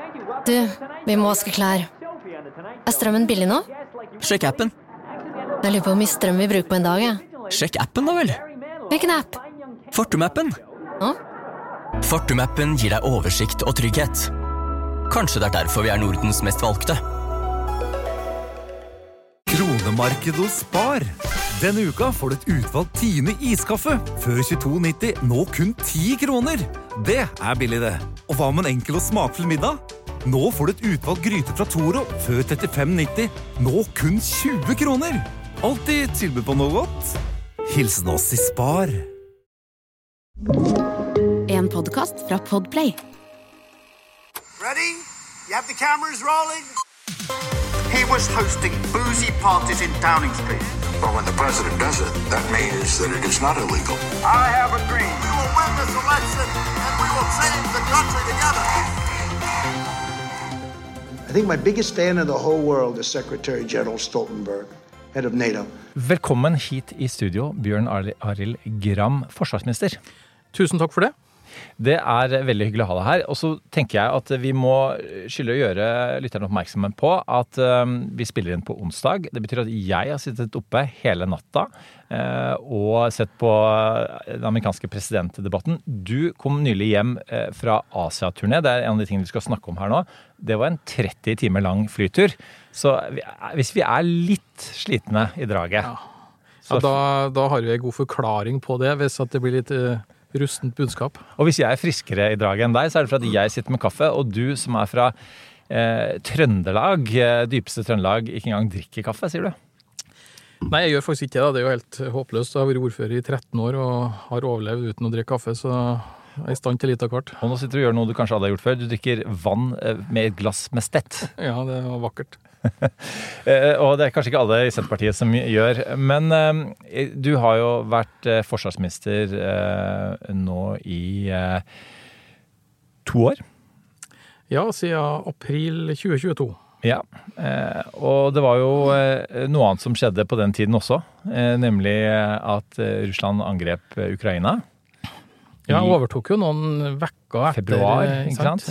Du, vi må vaske klær. Strømmen billig nå? Sjekk appen. Jeg lurer på hvor mye strøm vi bruker på en dag, Sjekk appen da vel. Hvilken app? Fortum-appen. Nå? Fortum-appen gir deg oversikt og trygghet. Kanskje det derfor vi Nordens mest valgte. Kronemarked hos Spar. Denne uka får du et utvalgt Tine iskaffe. Før 22,90, nå kun 10 kroner. Det billig det. Og hva med en enkel og smakfull middag? Nå får du et utvalgt gryte fra Toro. Før 35,90, nå kun 20 kroner. Alltid tilbud på noe godt. Hilsen oss I Spar. En podcast fra Podplay. Ready? You have the cameras rolling? He was hosting boozy parties in Downing Street. Well, when the president does it, that means that it is not illegal. I have a dream. We will win this election and we will change the country together. I think my biggest fan in the whole world is Secretary General Stoltenberg, head of NATO. Velkommen hit I studio, Bjørn Arild Gram, forsvarsminister. Tusen takk for det. Det veldig hyggelig å ha deg her, og så tenker jeg at vi må skylde å gjøre lytterne oppmerksomme på at vi spiller inn på onsdag. Det betyr at jeg har sittet oppe hele natta og sett på den amerikanske presidentdebatten. Du kom nylig hjem fra Asia-turné, det en av de tingene vi skal snakke om her nå. Det var en 30 timer lang flytur, så hvis vi litt slitne I draget... Ja, da har vi en god forklaring på det, hvis at det blir litt... rustent budskap. Og hvis jeg friskere I draget enn deg, så det for at jeg sitter med kaffe, og du som fra Trøndelag, dypeste Trøndelag, ikke engang drikker kaffe, sier du? Nei, jeg gjør faktisk ikke det. Det jo helt håpløst. Jeg har vært ordfører I 13 år og har overlevd uten å drikke kaffe, så jeg I stand til litt av hvert. Og nå sitter du og gjør noe du kanskje hadde gjort før. Du drikker vann med et glass med stett. Ja, det var vakkert. Og det kanskje ikke alle I Senterpartiet som gjør, men du har jo vært forsvarsminister nå I 2 år. Ja, siden april 2022. Ja, og det var jo noe annet som skjedde på den tiden også, nemlig at Russland angrep Ukraina. Ja, overtok jo noen vekker etter februar, ikke sant?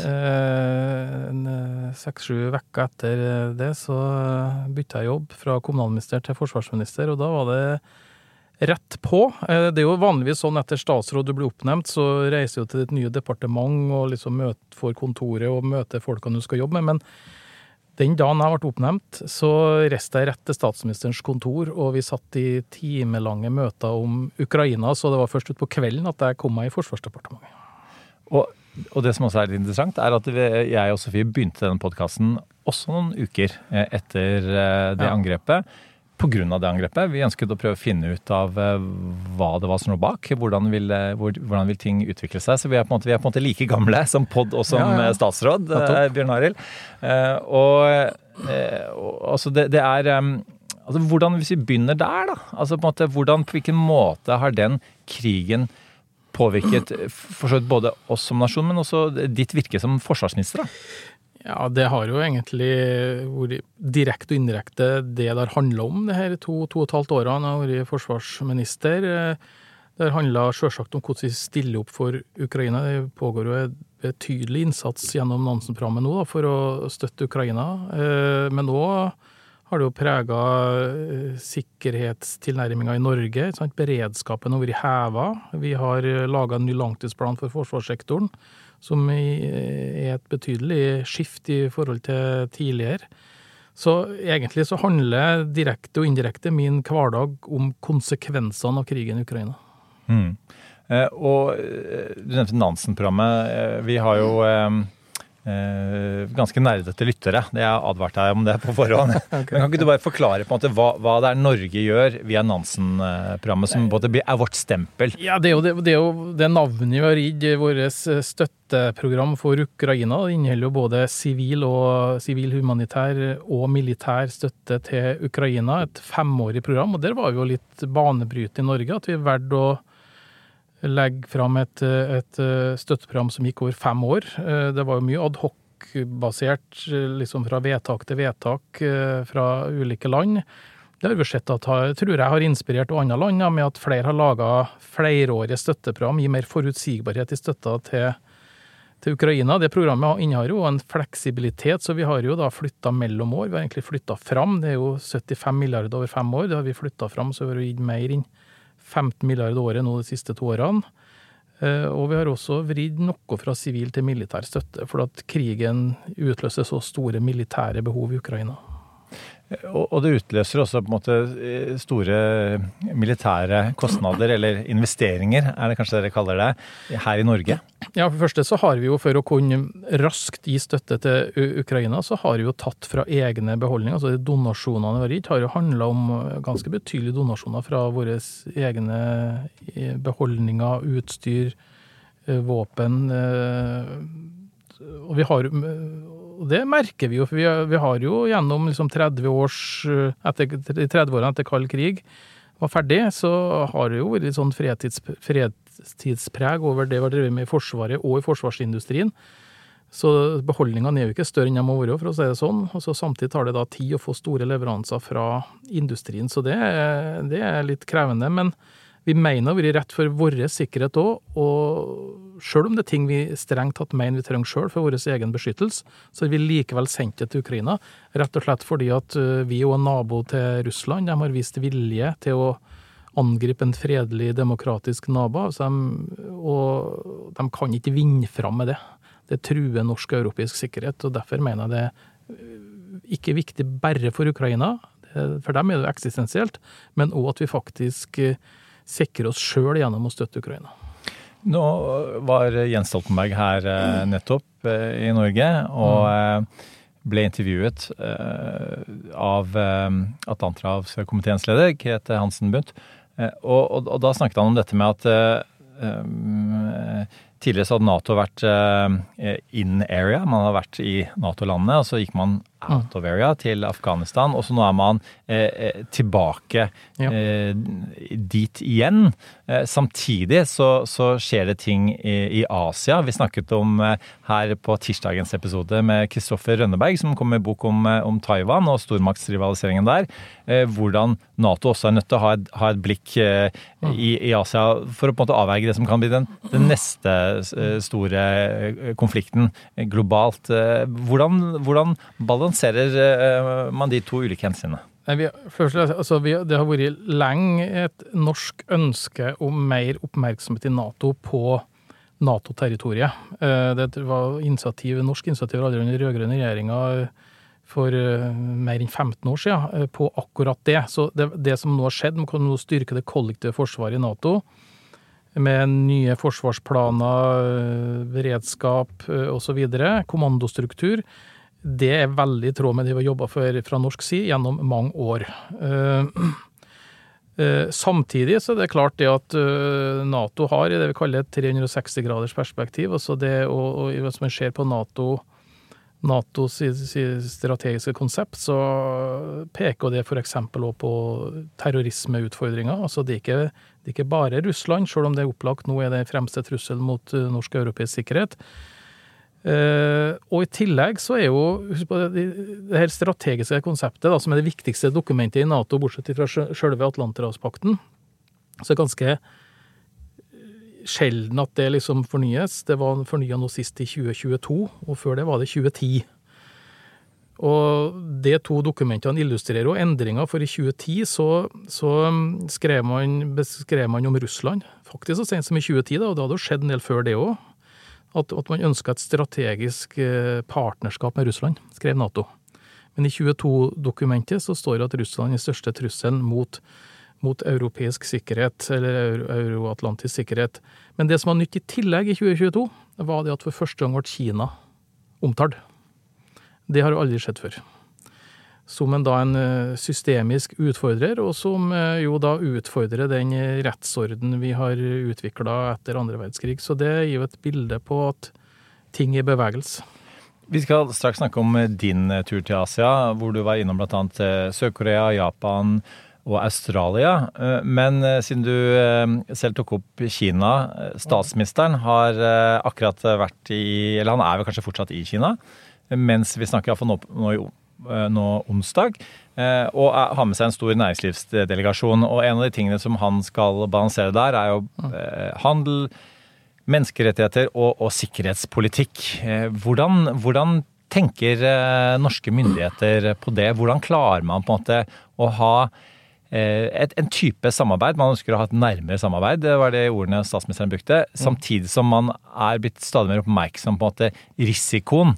6-7 vekker etter det, så bytte jeg jobb fra kommunalminister til forsvarsminister, og da var det rett på. Det jo vanligvis sånn etter statsråd du blir oppnevnt, så reiser du til ditt nye departement og liksom får kontoret og møter folkene du skal jobbe med, men den dagen jeg ble oppnevnt, så reiste jeg rett til statsministerens kontor, og vi satt I timelange møter om Ukraina, så det var først ut på kvelden at jeg kom meg I Forsvarsdepartementet. Og det som også litt interessant, at jeg og Sofie begynte denne podcasten også noen uker etter det angrepet. På grunn av det angrepet. Vi ønsket å prøve å finne ut av hva det var som lå bak, hvordan vil ting utvikle seg. Så vi på en måte like gamle som podd og som statsråd, Bjørn Arild. Altså det altså hvordan, hvis vi begynner der da, altså på en måte, på hvilken måte har den krigen påvirket for både oss som nasjon, men også ditt virke som forsvarsminister da? Ja, det har jo egentlig vært direkte og indirekte det der handlet om det her 2,5 årene jeg har vært forsvarsminister. Det handlet selvsagt om hvordan vi stiller opp for Ukraina. Det pågår jo en betydelig innsats gjennom Nansen-programmet nå da, for å støtte Ukraina. Men nå har det jo preget sikkerhetstilnærmingen I Norge. Sant? Beredskapen har vært hevet. Vi har laget en ny langtidsplan for forsvarssektoren, som et betydelig skift I forhold til tidligere. Så egentlig så handler direkte og indirekte min hverdag om konsekvensene av krigen I Ukraina. Og du nevnte Nansen-programmet. Vi har jo ganske nerdete lyttere. Det jeg advart deg om det på forhånd. Men kan ikke du bare forklare på en måte hva det Norge gjør via Nansen-programmet som både vårt stempel? Ja, det jo det navnet vi har gitt vårt støtteprogram for Ukraina. Det inneholder jo både sivil, humanitær og militær støtte til Ukraina. Et 5-årig program, og der var vi jo litt banebrytende I Norge, at vi valgte å legge fram et støtteprogram som gikk over 5 år. Det var jo mye ad hoc-basert, liksom fra vedtak til vedtak fra ulike land. Det har vi sett at tror jeg har inspirert andre land med at flere har laget flerårige støtteprogram, gir mer forutsigbarhet I støtta til til Ukraina. Det programmet innehar jo en fleksibilitet, så vi har jo da flyttet mellom år. Vi har egentlig flyttet fram. Det er jo 75 milliarder over 5 år. Det har vi flyttet fram, så vi har gitt mer inn 15 milliarder året nå de siste 2 årene. Og vi har også vridd noe fra sivil til militær støtte, for at krigen utløser så store militære behov i Ukraina. Og det utløser også på en måte store militære kostnader, eller investeringer, det kanskje dere kaller det, her i Norge? Ja, for det første så har vi jo, for å kunne raskt gi støtte til Ukraina, så har vi jo tatt fra egne beholdninger, altså de donasjonene vi har gitt, har jo handlet om ganske betydelige donasjoner fra våre egne beholdninger, utstyr, våpen, og vi har... Og det merker vi jo, for vi har jo gjennom liksom 30 årene etter kald krig var ferdig, så har det jo vært sånn fredstidspreg over det vi har drevet med i Forsvaret og i forsvarsindustrien. Så beholdningene er jo ikke større enn de må være, for å si det sånn. Og så samtidig tar det da tid å få store leveranser fra industrien, så det er litt krevende, men vi mener vi er rett for vår sikkerhet også, og selv om det er ting vi strengt tatt mener vi trenger selv for vår egen beskyttelse, så har vi likevel sendt det til Ukraina, rett og slett fordi at vi er jo en nabo til Russland, de har vist vilje til å angripe en fredelig, demokratisk nabo, og de kan ikke vinne fram med det. Det truer norsk og europeisk sikkerhet, og derfor mener jeg det ikke viktig bare for Ukraina, for dem er det eksistensielt, men også at vi faktisk sikre oss selv gjennom å støtte Ukraina. Nå var Jens Stoltenberg her nettopp i Norge, og ble intervjuet av Atlanterhavskomiteens leder, Grete Hansen Bundt, og da snakket han om dette med at tidligere så hadde NATO vært in area, man har vært i NATO-landet, og så gikk man out of area til Afghanistan, og så nå er man tilbake dit igjen. Samtidig så skjer det ting i Asia. Vi snakket om her på tirsdagens episode med Kristoffer Rønneberg, som kom med bok om Taiwan og stormaktsrivaliseringen der, hvordan NATO også er nødt til å ha et blikk i Asia for å på en måte avverge det som kan bli den neste store konflikten globalt. Hvordan balanserer man de to ulike hensynene? Det har vært lenge et norsk ønske om mer oppmerksomhet i NATO på NATO-territoriet. Det var norsk initiativ allerede under rød-grønne regjeringer for mer enn 15 år siden på akkurat det. Så det som nå har skjedd, man kan nå styrke det kollektive forsvaret i NATO, med nye forsvarsplaner, beredskap og så videre, kommandostruktur. Det er veldig i tråd med det vi har jobbet for fra norsk side gjennom mange år. Samtidig så er det klart det at NATO har det vi kaller et 360 graders perspektiv, altså det, og hvis man ser på NATOs strategiske konsept, så peker det for eksempel også på terrorismeutfordringer. Altså det er ikke bare Russland, selv om det er opplagt nå er det fremste trussel mot norsk og europeisk sikkerhet. Og i tillegg så er jo det her strategiske konseptet, som er det viktigste dokumentet i NATO, bortsett fra selve Atlanterhavspakten, så er det ganske sjelden at det liksom fornyes. Det var fornyet nå sist i 2022, og før det var det 2010. Og de to dokumentene illustrerer jo endringer, for i 2010 så beskrev man om Russland, faktisk så sent som i 2010, og det hadde jo skjedd en del før det også, at man ønsket et strategisk partnerskap med Russland, skrev NATO. Men i 22-dokumentet så står det at Russland er den største trusselen mot europeisk sikkerhet, eller euroatlantisk sikkerhet. Men det som var nytt i tillegg i 2022, var det at for første gang ble Kina omtalt. Det har jo aldri skjedd før. Som en systemisk utfordrer, og som jo da utfordrer den rettsorden vi har utviklet etter andre verdenskrig. Så det gir jo et bilde på at ting er i bevegelse. Vi skal straks snakke om din tur til Asia, hvor du var innom blant annet Sør-Korea, Japan og Australia. Men siden du selv tok opp Kina, statsministeren har akkurat vært eller han er vel kanskje fortsatt i Kina, mens vi snakker i hvert fall nå onsdag, og har med seg en stor næringslivsdelegasjon. Og en av de tingene som han skal balansere der er jo handel, menneskerettigheter og sikkerhetspolitikk. Hvordan tenker norske myndigheter på det? Hvordan klarer man på en måte å ha en type samarbeid? Man ønsker å ha et nærmere samarbeid, det var det ordene statsministeren brukte, samtidig som man blitt stadig mer oppmerksom på en måte risikoen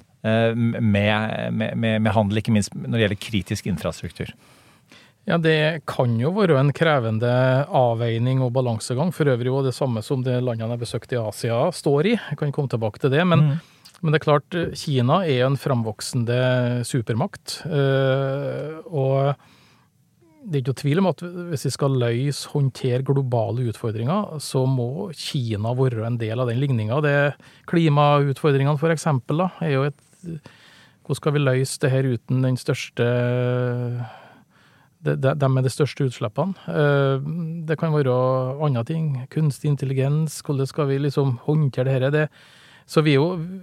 med handel, ikke minst når det gjelder kritisk infrastruktur. Ja, det kan jo være en krevende avveining og balansegang, for øvrig jo det samme som det landene jeg besøkte i Asia står i. Jeg kan komme tilbake til det, men det er klart, Kina en framvoksende supermakt, og det ikke noe tvil om at hvis vi skal håndtere globale utfordringer, så må Kina være en del av den ligningen. Det klimautfordringene for eksempel, da, jo hvordan skal vi løse det her uten den største de med de største utslippene. Det kan være andre ting, kunstig intelligens, hvordan skal vi liksom håndtere det her. Så det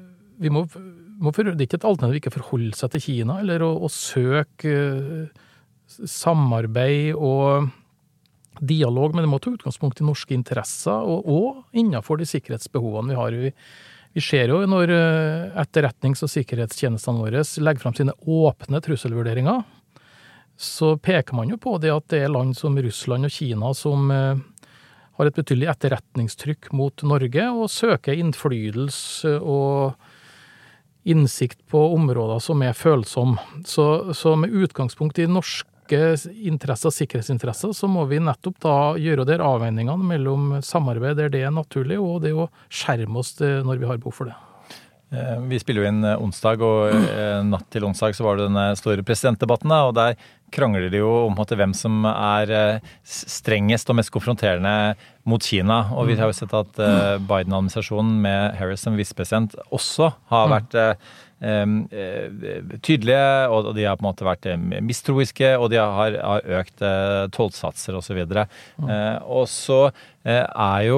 er ikke et alternativ ikke forholde seg til Kina, eller å søke samarbeid og dialog, men det må ta utgangspunkt i norske interesser, og innenfor de sikkerhetsbehovene vi har. Vi ser jo når etterretnings- og sikkerhetstjenestene våre legger frem sine åpne trusselvurderinger, så peker man jo på det at det land som Russland og Kina som har et betydelig etterretningstrykk mot Norge og søker innflytelse og innsikt på områder som følsomme. Så med utgangspunkt i norske interesser, sikkerhetsinteresser, så må vi nettopp da gjøre der avveiningene mellom samarbeid der det naturlig, og det å skjerme oss når vi har behov for det. Vi spiller jo inn onsdag, og natt til onsdag så var det denne store presidentdebatten, og der krangler de jo om hvem som strengest og mest konfronterende mot Kina. Og vi har jo sett at Biden-administrasjonen med Harris som vicepresident også har vært tydelige, og de har på en måte vært mistroiske, og de har økt tollsatser og så videre. Og så jo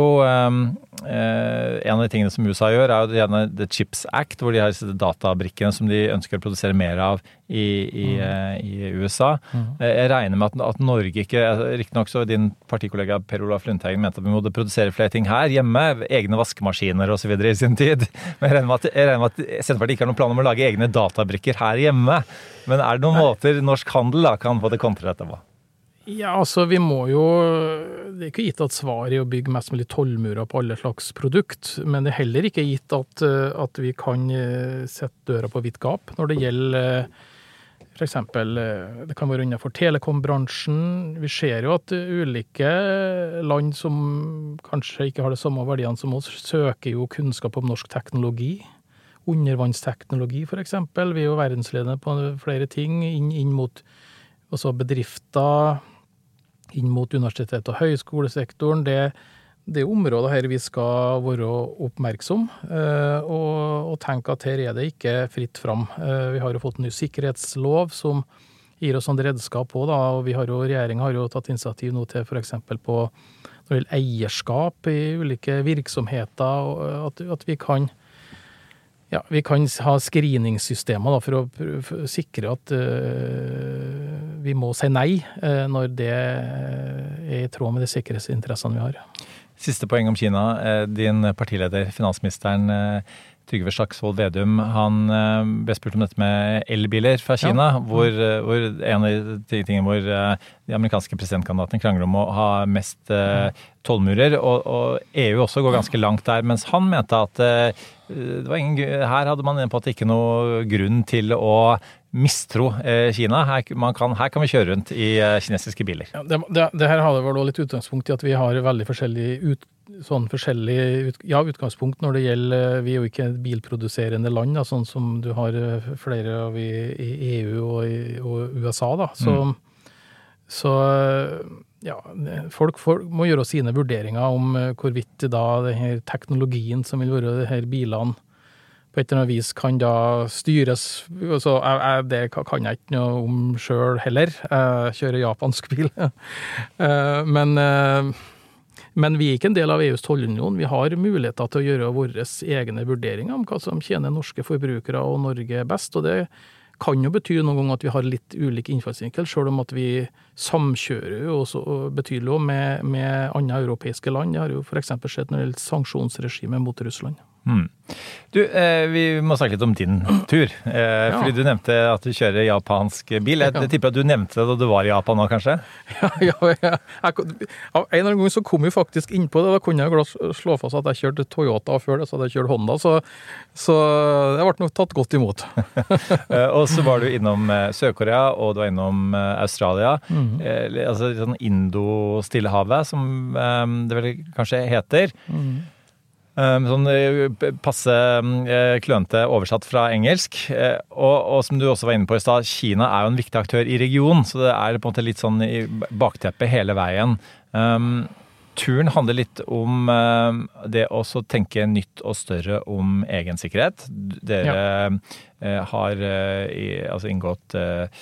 en av de tingene som USA gjør, jo gjerne The Chips Act, hvor de har disse databrikkene som de ønsker å produsere mer av i USA. Jeg regner med at Norge ikke, riktig nok så din partikollega Per Olaf Lundteigen mente at vi måtte produsere flere ting her hjemme, egne vaskemaskiner og så videre i sin tid. Men jeg regner med at Senterpartiet ikke har noen plan om å lage egne databrikker her hjemme. Men det noen måter norsk handel da kan få det kontra dette på? Ja, altså vi må jo, det ikke gitt at svaret å bygge mest mulig tollmurer på alle slags produkt, men det heller ikke gitt at vi kan sette døra på vidt gap når det gjelder for eksempel, det kan være innenfor telekombransjen. Vi ser jo at ulike land som kanskje ikke har de samme verdiene som oss, søker jo kunnskap om norsk teknologi. Undervannsteknologi for eksempel. Vi jo verdensledende på flere ting inn mot også bedrifter, inn mot universitet- og høyskolesektoren. Det området her vi skal være oppmerksom og tenke at her det ikke fritt fram. Vi har jo fått en ny sikkerhetslov som gir oss sånn redskap på, da, og regjeringen har jo tatt initiativ nå til for eksempel på når det gjelder eierskap i ulike virksomheter, at vi kan ha screeningsystemer da, for å sikre at vi må si nei når det i tråd med de sikkerhetsinteressene vi har. Siste poeng om Kina. Din partileder, finansministeren Trygve Slagsvold Vedum, han ble spurt om dette med elbiler fra Kina, hvor en av de tingene hvor de amerikanske presidentkandidatene krangler om å ha mest tollmurer, og EU også går ganske langt der, mens han mente at det var her hadde man på at det ikke noe grunn til å mistro Kina. Her kan vi kjøre rundt i kinesiske biler. Ja, det her har det vel litt utgangspunkt i at vi har veldig forskjellig utgangspunkt når det gjelder, vi jo ikke bilproduserende land, da, sånn som du har flere av i EU og USA, da. Så folk må gjøre sine vurderinger om hvorvidt da denne teknologien som vil være disse bilene på et eller annet vis kan da styres. Så det kan jeg ikke noe om selv heller. Jeg kjører japansk bil. Men vi ikke en del av EUs tollunion. Vi har muligheter til å gjøre våre egne vurderinger om hva som tjener norske forbrukere og Norge best, og det kan jo bety noen ganger at vi har litt ulik innfallsvinkel, selv om at vi samkjører jo også betydelig med andre europeiske land. Det har jo for eksempel skjedd når det gjelder sanksjonsregime mot Russland. Du, vi må snakke litt om din tur, fordi du nevnte at du kjører japansk bil. Jeg tipper at du nevnte det da du var i Japan nå, kanskje? Ja. En eller annen gang så kom vi faktisk inn på det, da kunne jeg slå fast at jeg kjørte Toyota før det, så hadde jeg kjørt Honda, så det ble nok tatt godt imot. Og så var du innom Sør-Korea, og du var innom Australia, altså sånn Indo-Stillehavet, som det vel kanskje heter. Sånn passe klønete oversatt fra engelsk, og som du også var inne på i stad, Kina er jo en viktig aktør i regionen, så det er på en måte litt sånn i bakteppet hele veien. Turen handler litt om det å tenke nytt og større om egen sikkerhet. Dere har altså inngått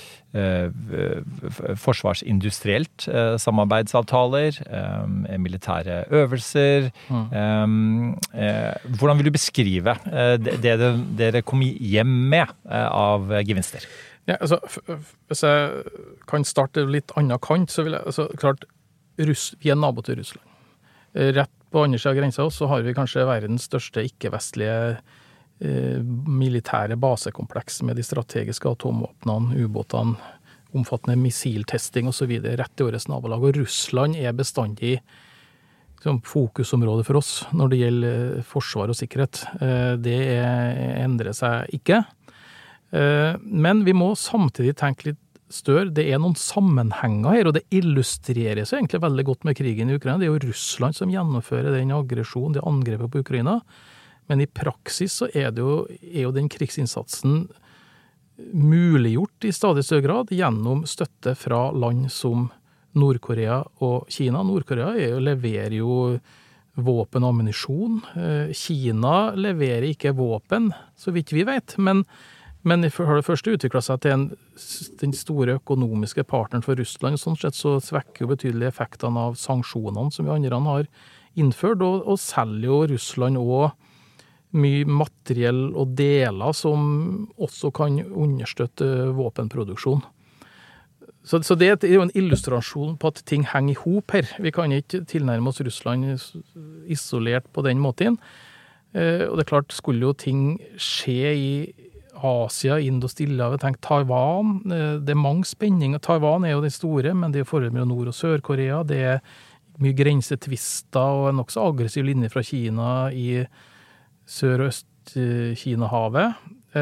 forsvarsindustrielt samarbeidsavtaler, militære øvelser. Hvordan vil du beskrive det dere kom hjem med av gevinster? Ja, altså, hvis jeg kan starte litt annen kant, så vil jeg, klart, vi er nabo til Russland. Rett på andre siden av grensa så har vi kanskje verdens største ikke-vestlige militære basekompleks med de strategiske atomvåpnene, ubåtene, omfattende missiltesting og så videre, rett i årets nabolag. Og Russland er bestandig som fokusområde for oss når det gjelder forsvar og sikkerhet. Det endrer seg ikke. Men vi må samtidig tenke litt større. Det er noen sammenhenger her, og det illustreres egentlig veldig godt med krigen i Ukraina. Det er jo Russland som gjennomfører den aggresjonen, det angrepet på Ukraina. Men i praksis så er jo den krigsinnsatsen muliggjort i stadig større grad gjennom støtte fra land som Nord-Korea og Kina. Nord-Korea leverer jo våpen og ammunisjon. Kina leverer ikke våpen, så vidt vi vet, men har det først utviklet seg til den store økonomiske partneren for Russland, sånn sett så svekker jo betydelig effektene av sanksjonene som vi andre har innført, og selger jo Russland også mye materiell og deler som også kan understøtte våpenproduksjon. Så det er jo en illustrasjon på at ting henger i hop her. Vi kan ikke tilnærme oss Russland isolert på den måten. Og det er klart, skulle jo ting skje i Asia, Indo- og Stillehavet, tenk Taiwan, det er mange spenninger. Taiwan er jo det store, men det er forholdet mellom Nord- og Sør-Korea, det er mye grensetvister og en også aggressiv linje fra Kina i Sør- og Øst-Kina-havet.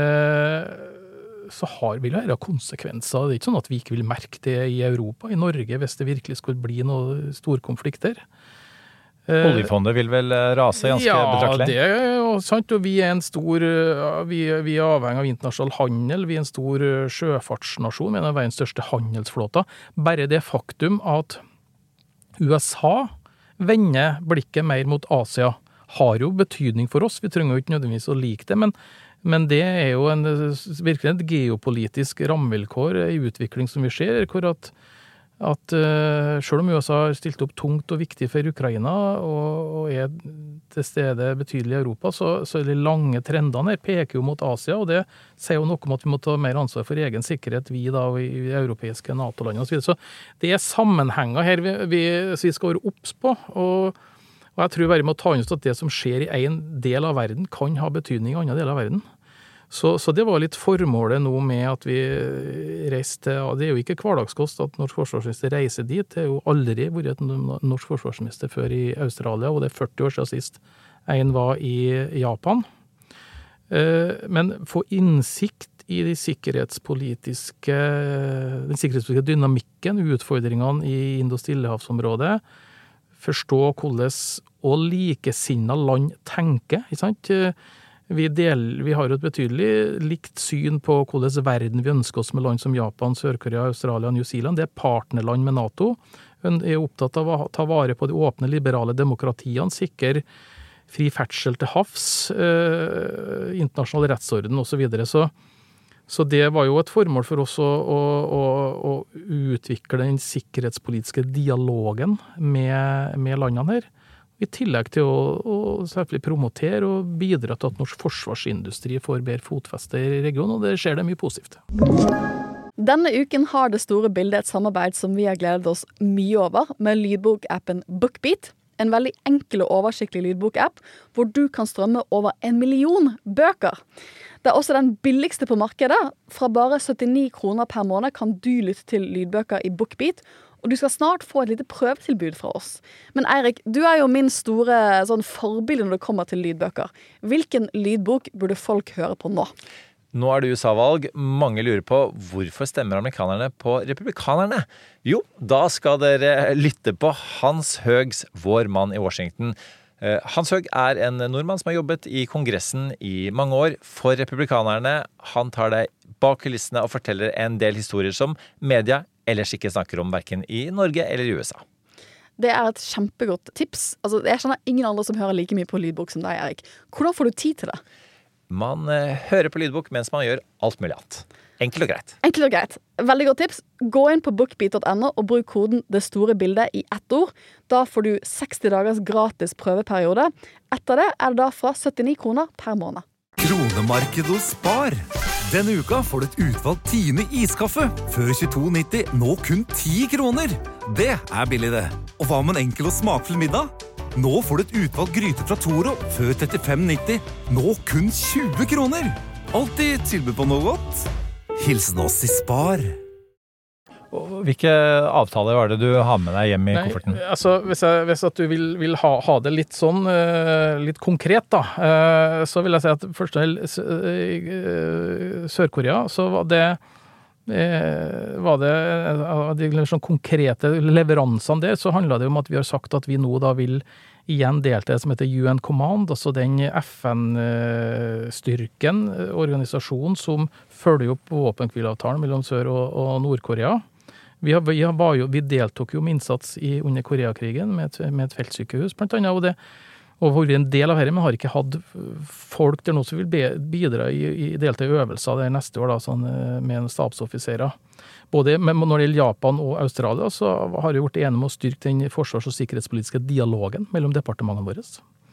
Så vil det være konsekvenser. Det er ikke sånn at vi ikke vil merke det i Europa, i Norge, hvis det virkelig skulle bli noen storkonflikter. Oljefondet vil vel rase ganske betraktelig? Ja, det er jo sant, og vi er avhengig av internasjonal handel, vi er en stor sjøfartsnasjon, en av verdens største handelsflåter. Bare det faktum at USA vender blikket mer mot Asia, har jo betydning for oss. Vi trenger jo ikke nødvendigvis å like det, men det er jo virkelig et geopolitisk rammevilkår i utvikling som vi ser, hvor at selv om USA har stilt opp tungt og viktig for Ukraina og er til stede betydelig i Europa, så er de lange trendene her peker jo mot Asia, og det sier jo noe om at vi må ta mer ansvar for egen sikkerhet, vi da i europeiske NATO-landene og så videre. Så det er sammenhenger her vi skal være obs på, og jeg tror bare vi må ta inn at det som skjer i en del av verden kan ha betydning i andre deler av verden. Så det var litt formålet nå med at vi reiste til, det er jo ikke hverdagskost at norsk forsvarsminister reiser dit, det er jo aldri vært en norsk forsvarsminister før i Australia, og det er 40 år siden sist en var i Japan. Men få innsikt i den sikkerhetspolitiske dynamikken, utfordringene i Indo- og Stillehavsområdet, forstå hvordan og likesinnet land tenker, ikke sant? Vi har jo et betydelig likt syn på hvordan verden vi ønsker oss med land som Japan, Sør-Korea, Australia og New Zealand. Det er partnerland med NATO. Vi er opptatt av å ta vare på de åpne, liberale demokratiene, sikre fri ferdsel til havs, internasjonal rettsorden og så videre. Så det var jo et formål for oss å utvikle den sikkerhetspolitiske dialogen med landene her. I tillegg til å selvfølgelig promotere og bidra til at norsk forsvarsindustri får bedre fotfeste I regionen, og det skjer det mye positivt. Denne uken har Det store bildet et samarbeid som vi har gledet oss mye over, med lydbokappen BookBeat. En veldig enkel og oversiktlig lydbokapp, hvor du kan strømme over 1 million bøker. Det er også den billigste på markedet. Fra bare 79 kroner per måned kan du lytte til lydbøker I BookBeat, og du skal snart få et lite prøvetilbud fra oss. Men Eirik, du er jo min store forbilde når det kommer til lydbøker. Hvilken lydbok burde folk høre på nå? Nå det USA-valg. Mange lurer på hvorfor stemmer amerikanerne på republikanerne? Jo, da skal dere lytte på Hans Høgs, vår mann I Washington. Hans Høg en nordmann som har jobbet I Kongressen I mange år for republikanerne. Han tar deg bak kulissene og forteller en del historier som media ellers ikke snakker om hverken I Norge eller I USA. Det et kjempegodt tips. Altså, jeg kjenner ingen andre som hører like mye på lydbok som deg, Erik. Hvordan får du tid til det? Man hører på lydbok mens man gjør alt mulig annet. Enkelt og greit. Enkelt og greit. Veldig godt tips. Gå inn på bookbeat.no og bruk koden Det store bildet I ett ord. Da får du 60 dagers gratis prøveperiode. Etter det det da fra 79 kroner per måned. Kronemarked hos Spar. Denne uka får du et utvalgt Tine iskaffe. Før 22,90, nå kun 10 kroner. Det billig det. Og hva med en enkel og smakfull middag? Nå får du et utvalgt gryte fra Toro. Før 35,90, nå kun 20 kroner. Alltid tilbud på noe godt. Hilsen oss I Spar. Og hvilke avtaler det du har med deg hjem I kofferten? Altså, hvis at du vil ha det litt sånn, litt konkret da, så vil jeg si at først Sør-Korea, så var det de sånn konkrete leveransene der, så handlet det om at vi har sagt at vi nå da vil igjen delte det som heter UN Command, altså den FN-styrken, organisasjonen som følger opp våpenhvileavtalen mellom Sør- og Nord-Korea. Vi deltok jo med innsats under Koreakrigen med et feltsykehus, blant annet, og vært en del av dette, men har ikke hatt folk der nå som vil bidra I delta I øvelser der neste år da, sånn, med stabsoffiserer. Både når det gjelder Japan og Australia, så har vi gjort enige med å styrke den forsvars- og sikkerhetspolitiske dialogen mellom departementene våre.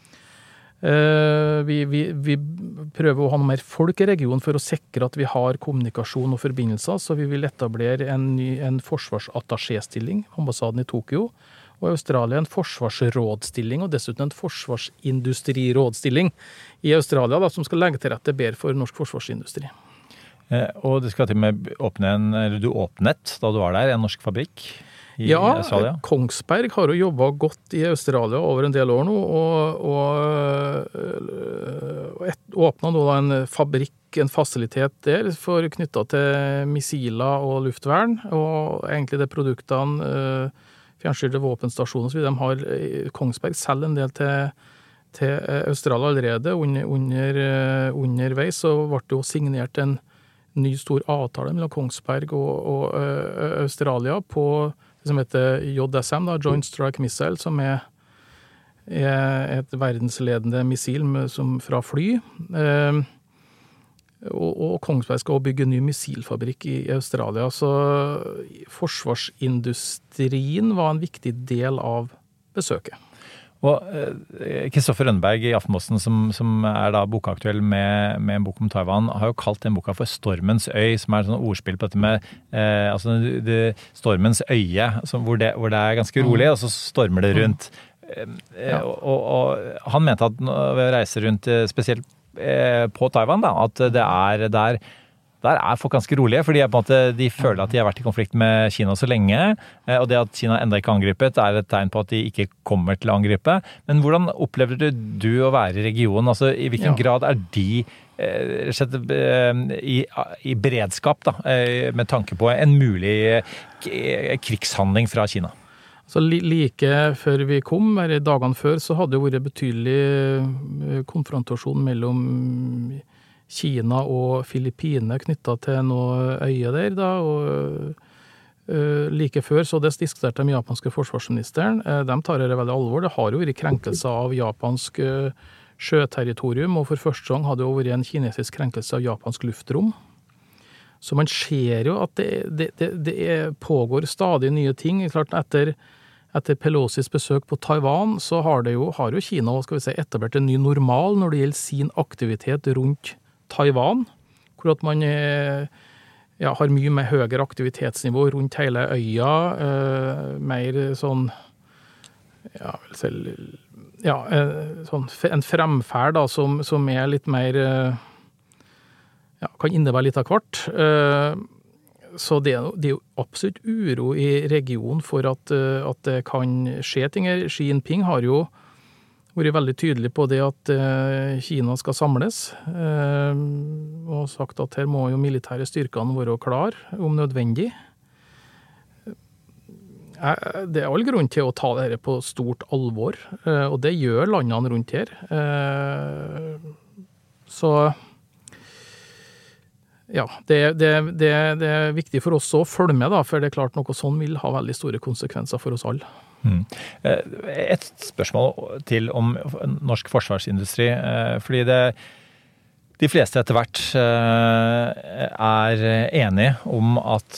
Vi prøver å ha noe mer folk I regionen for å sikre at vi har kommunikasjon og forbindelser, så vi vil etablere en forsvarsattaché-stilling, ambassaden I Tokyo, og Australia en forsvarsrådstilling, og dessuten en forsvarsindustrirådstilling I Australia, da, som skal legge til rette bedre for norsk forsvarsindustri. Og det skal til med du åpnet da du var der, en norsk fabrikk I Australia? Ja, Kongsberg har jo jobbet godt I Australia over en del år nå, og åpnet nå da en fabrikk, en fasilitet der, knyttet til missiler og luftvern, og egentlig det produktene, fjernstyrte våpenstasjoner, så de har Kongsberg selv en del til Australia allerede. Underveis så ble det jo signert en ny stor avtale mellom Kongsberg og Australia på det som heter JSM, da, Joint Strike Missile, som et verdensledende missil fra fly. Og Kongsberg skal også bygge en ny missilfabrikk I Australia, så forsvarsindustrien var en viktig del av besøket. Og Kristoffer Rønneberg I Aftenposten, som da bokaktuell med en bok om Taiwan, har jo kalt den boka for Stormens øy, som et sånn ordspill på dette med altså stormens øye, hvor det ganske rolig, og så stormer det rundt. Og han mente at ved å reise rundt, spesielt på Taiwan, da, at det der folk ganske rolige, fordi på en måte, de føler at de har vært I konflikt med Kina så lenge, og det at Kina enda ikke angripet et tegn på at de ikke kommer til å angripe. Men hvordan opplever du å være I regionen? Altså, I hvilken grad de I beredskap da, med tanke på en mulig krigshandling fra Kina? Så like før vi kom, dagene før, så hadde det vært betydelig konfrontasjon mellom Kina og Filippine knyttet til noe øye der, da, og like før så det diskuterte den japanske forsvarsministeren. De tar det veldig alvor. Det har jo vært krenkelser av japansk sjøterritorium, og for første gang hadde det jo vært en kinesisk krenkelse av japansk luftrom. Så man ser jo at det pågår stadig nye ting. Klart etter etter Pelosis besøk på Taiwan, så har jo Kina, skal vi si, etablert en ny normal når det gjelder sin aktivitet rundt Taiwan, hvor at man har mye med høyere aktivitetsnivå rundt hele øya, mer sånn, en fremferd da, som litt mer, kan innebære litt av hvert. Så det er jo absolutt uro i regionen for at det kan skje ting her. Xi Jinping har jo vært veldig tydelig på det at Kina skal samles, og sagt at her må jo militære styrkene være klar om nødvendig. Det all grunn til å ta dette på stort alvor, og det gjør landene rundt her. Så ja, det er viktig for oss å følge med, da, for det er klart noe sånn vil ha veldig store konsekvenser for oss alle. Et spørsmål til om norsk forsvarsindustri, fordi de fleste etter hvert enige om at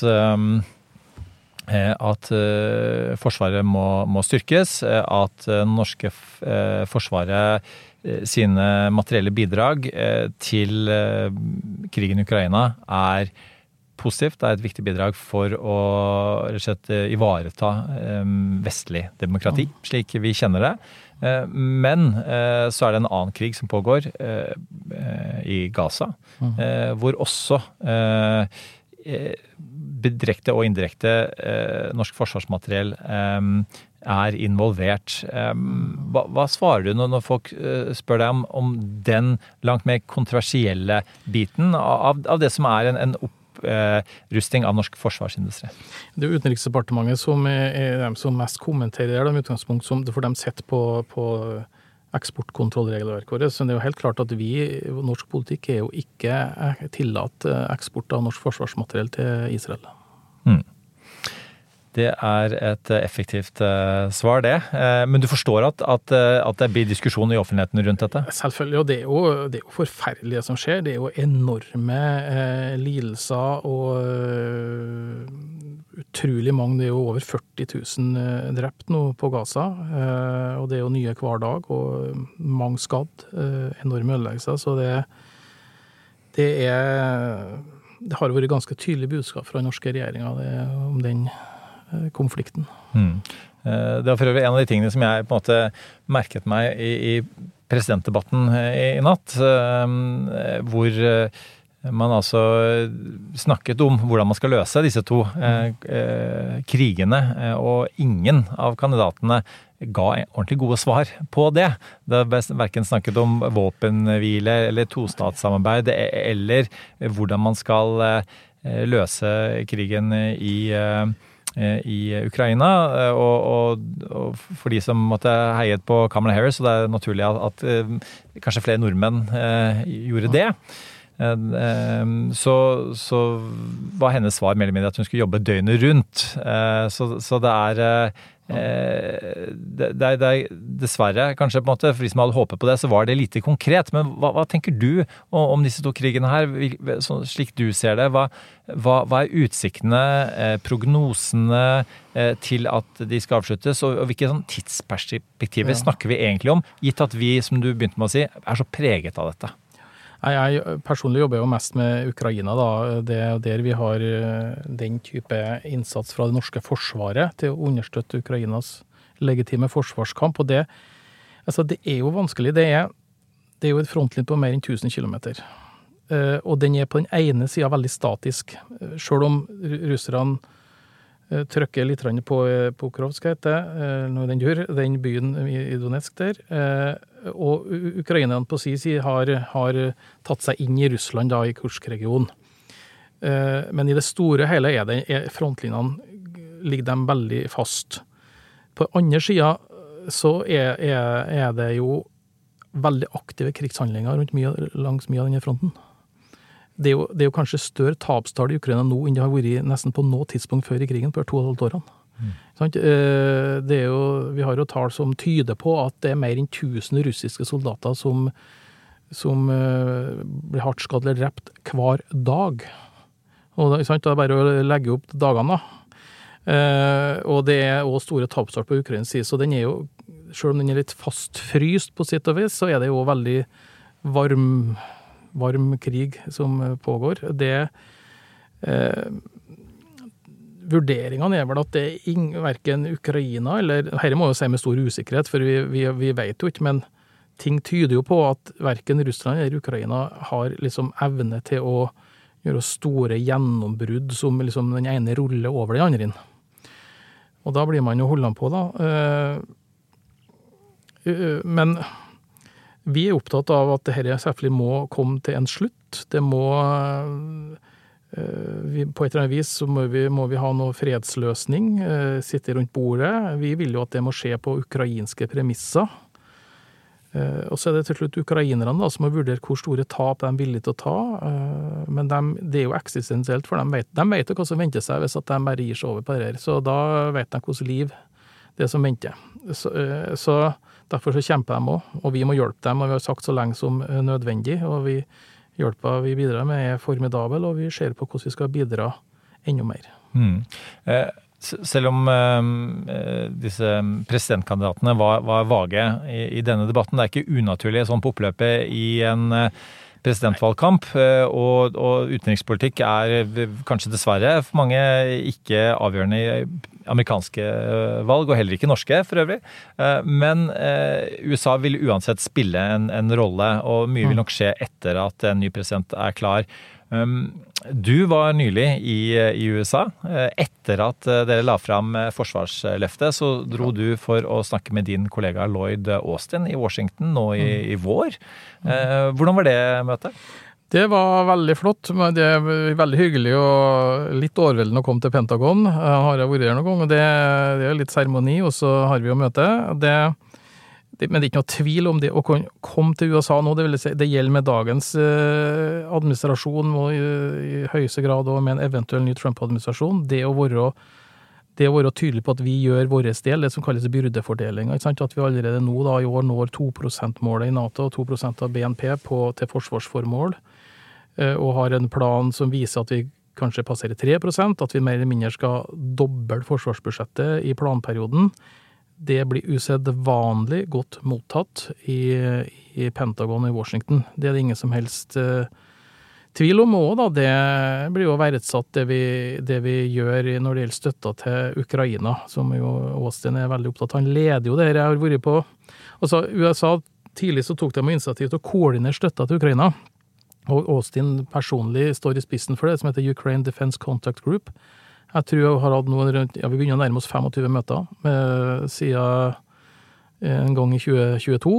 Forsvaret må styrkes, at norske Forsvaret sine materielle bidrag til krigen i Ukraina positivt. Det et viktig bidrag for å rett og slett ivareta vestlig demokrati, slik vi kjenner det. Men så det en annen krig som pågår i Gaza, hvor også direkte og indirekte norsk forsvarsmateriell involvert. Hva svarer du når folk spør deg om den langt mer kontroversielle biten av det som en opprusting av norsk forsvarsindustri? Det Utenriksdepartementet som de som mest kommenterer det, med utgangspunkt for de sett på eksportkontrollregelverket vårt. Så det jo helt klart at norsk politikk jo ikke tillatt eksport av norsk forsvarsmateriell til Israel. Det et effektivt svar, det. Men du forstår at det blir diskusjon i offentligheten rundt dette? Selvfølgelig, og det jo forferdelig det som skjer. Det jo enorme lidelser og utrolig mange. Det jo over 40 000 drept nå på Gaza, og det jo nye hver dag, og mange skadd, enorme ødeleggelser. Så det har vært ganske tydelig budskap fra den norske regjeringen om den konflikten. Det for øvrig en av de tingene som jeg på en måte merket meg i presidentdebatten i natt, hvor man altså snakket om hvordan man skal løse disse to krigene, og ingen av kandidatene ga ordentlig gode svar på det. Det hverken snakket om våpenhvile eller tostatssamarbeid, eller hvordan man skal løse krigen i Ukraina, og for de som måtte heiet på Kamala Harris, så det naturlig at kanskje flere nordmenn gjorde det. Så var hennes svar mer eller mindre at hun skulle jobbe døgnet rundt. Så det dessverre, kanskje på en måte, for de som hadde håpet på det, så var det lite konkret. Men hva tenker du om disse to krigene her, slik du ser det? Hva utsiktene, prognosene til at de skal avsluttes, og hvilke sånn tidsperspektiver snakker vi egentlig om, gitt at vi, som du begynte med å si, så preget av dette? Jeg personlig jobber jo mest med Ukraina, da. Det der vi har den type innsats fra det norske forsvaret til å understøtte Ukrainas legitime forsvarskamp, og det jo vanskelig. Det jo et frontlinje på mer enn 1000 kilometer. Og den på den ene siden veldig statisk, selv om russerne trykker litt på Pokrovsk, når den byen i Donetsk der, og ukrainerne på sin side har tatt seg inn i Russland da, i Kursk-regionen. Men i det store hele frontlinjene ligger de veldig fast. På andre siden så det jo veldig aktive krigshandlinger langs mye av denne fronten. Det jo kanskje større tapstall i Ukraina nå enn det har vært nesten på noe tidspunkt før i krigen, på 2,5 årene. Vi har jo tall som tyder på at det mer enn 1000 russiske soldater som blir hardt skadd eller drept hver dag. Og det bare å legge opp dagene da. Og det også store tapstart på Ukrains side, så den jo, selv om den litt fastfryst på sitt og vis, så det jo veldig varm krig som pågår. Vurderingene vel at det hverken Ukraina, eller her må jeg si med stor usikkerhet, for vi vet jo ikke, men ting tyder jo på at hverken Russland eller Ukraina har liksom evne til å gjøre store gjennombrudd som liksom den ene ruller over den andre inn. Og da blir man jo holdt på da. Men vi opptatt av at dette selvfølgelig må komme til en slutt. Det må, på et eller annet vis så må vi ha noe fredsløsning, sitte rundt bordet. Vi vil jo at det må skje på ukrainske premisser. Og så det til slutt ukrainerne da, som må vurdere hvor store tap de er villige til å ta. Men det jo eksistensielt, for de vet jo hva som venter seg hvis at de bare gir seg over på det her. Så da vet de hvordan liv det som venter. Så derfor så kjemper de også, og vi må hjelpe dem, og vi har sagt så lenge som nødvendig, og hjelpa vi bidrar med formidabel, og vi ser på hvordan vi skal bidra enda mer. Selv om disse presidentkandidatene var vage i denne debatten, det ikke unaturlig sånn på oppløpet i en presidentvalgkamp, og utenrikspolitikk kanskje dessverre for mange ikke avgjørende i amerikanske valg, og heller ikke norske for øvrig. Men USA vil uansett spille en rolle, og mye vil nok skje etter at en ny president klar. Du var nylig i USA. Etter at dere la fram forsvarsløftet, så dro du for å snakke med din kollega Lloyd Austin i Washington nå i vår. Hvordan var det møtet? Det var veldig flott, men det veldig hyggelig og litt overveldende å komme til Pentagon. Har jeg vært her noen gang, og det litt seremoni, og så har vi jo møte. Men det ikke noe tvil om det å komme til USA nå, det vil si, det gjelder med dagens administrasjon og i høyeste grad og med en eventuell ny Trump-administrasjon, det å være tydelig på at vi gjør vår del, det som kalles byrdefordeling, ikke sant? At vi allerede nå da, i år når 2%-målet i NATO, 2% av BNP til forsvarsformål, og har en plan som viser at vi kanskje passerer 3%, at vi mer eller mindre skal doble forsvarsbudsjettet i planperioden. Det blir usedvanlig godt mottatt i Pentagon i Washington. Det det ingen som helst tvil om også, da. Det blir jo verdsatt det vi gjør når det gjelder støtta til Ukraina, som jo Austin veldig opptatt. Han leder jo det her jeg har vært på. Altså, USA tidlig så tok de initiativ til å koordinere støtta til Ukraina. Og Austin personlig står i spissen for det, som heter Ukraine Defense Contact Group. Jeg tror jeg har hatt noen rundt, vi begynner å nærme oss 25 møter siden en gang i 2022.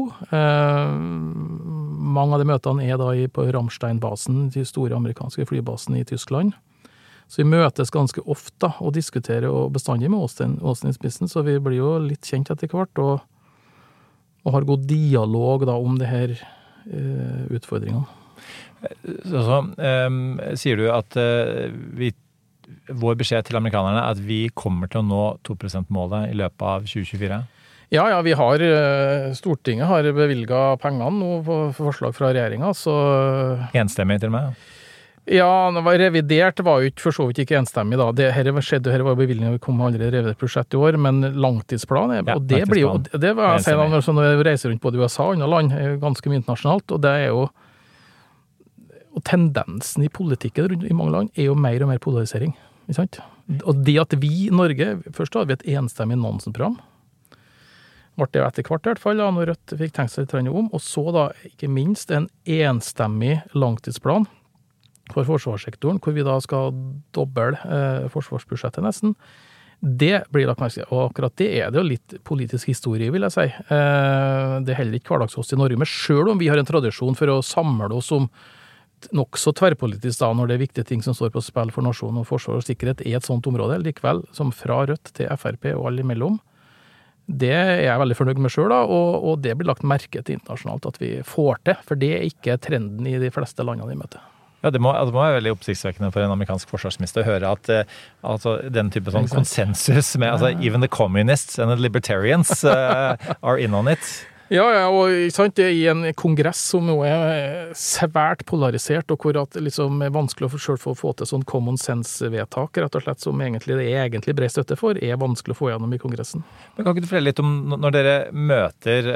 Mange av de møtene da på Ramstein-basen, de store amerikanske flybasen i Tyskland. Så vi møtes ganske ofte og diskuterer og bestandig med Austin i spissen, så vi blir jo litt kjent etter hvert og har god dialog da om det her utfordringene. Så sier du at vår beskjed til amerikanerne at vi kommer til å nå 2%-målet i løpet av 2024? Ja, Stortinget har bevilget pengene nå på forslag fra regjeringen, så... Enstemmig til og med? Ja, revidert var jo for så vidt ikke enstemmig da. Det her var bevilgningen, vi kom allerede revidert budsjett i år, men langtidsplan, og det blir jo, det var jeg sier da, når jeg reiser rundt både USA og andre land, ganske mye internasjonalt, og det jo og tendensen i politikken i mange land jo mer og mer polarisering, ikke sant? Og det at vi i Norge, først hadde vi et enstemmig Nansen-program, ble det etter hvert i hvert fall, da, når Rødt fikk tenkt seg litt om, og så da ikke minst en enstemmig langtidsplan for forsvarssektoren, hvor vi da skal doble forsvarsbudsjettet nesten. Det blir lagt merke til, og akkurat det det jo litt politisk historie, vil jeg si. Det heller ikke hverdagsost i Norge, men selv om vi har en tradisjon for å samle oss om nok så tverrpolitisk da, når det viktige ting som står på spill for nasjonen og forsvar og sikkerhet et sånt område, likevel, som fra Rødt til FRP og alle imellom. Det jeg veldig fornøyd med selv da, og det blir lagt merke til internasjonalt at vi får til, for det ikke trenden i de fleste landene i møte. Ja, det må være veldig oppsiktsvekkende for en amerikansk forsvarsminister å høre at den type konsensus med, even the communists and the libertarians are in on it. Ja, og ikke sant, det I en kongress som nå svært polarisert, og hvor det liksom vanskelig å selv få til sånn common sense-vedtak, rett og slett, som egentlig det egentlig bred støtte for, vanskelig å få gjennom I kongressen. Men kan ikke du fortelle litt om når dere møter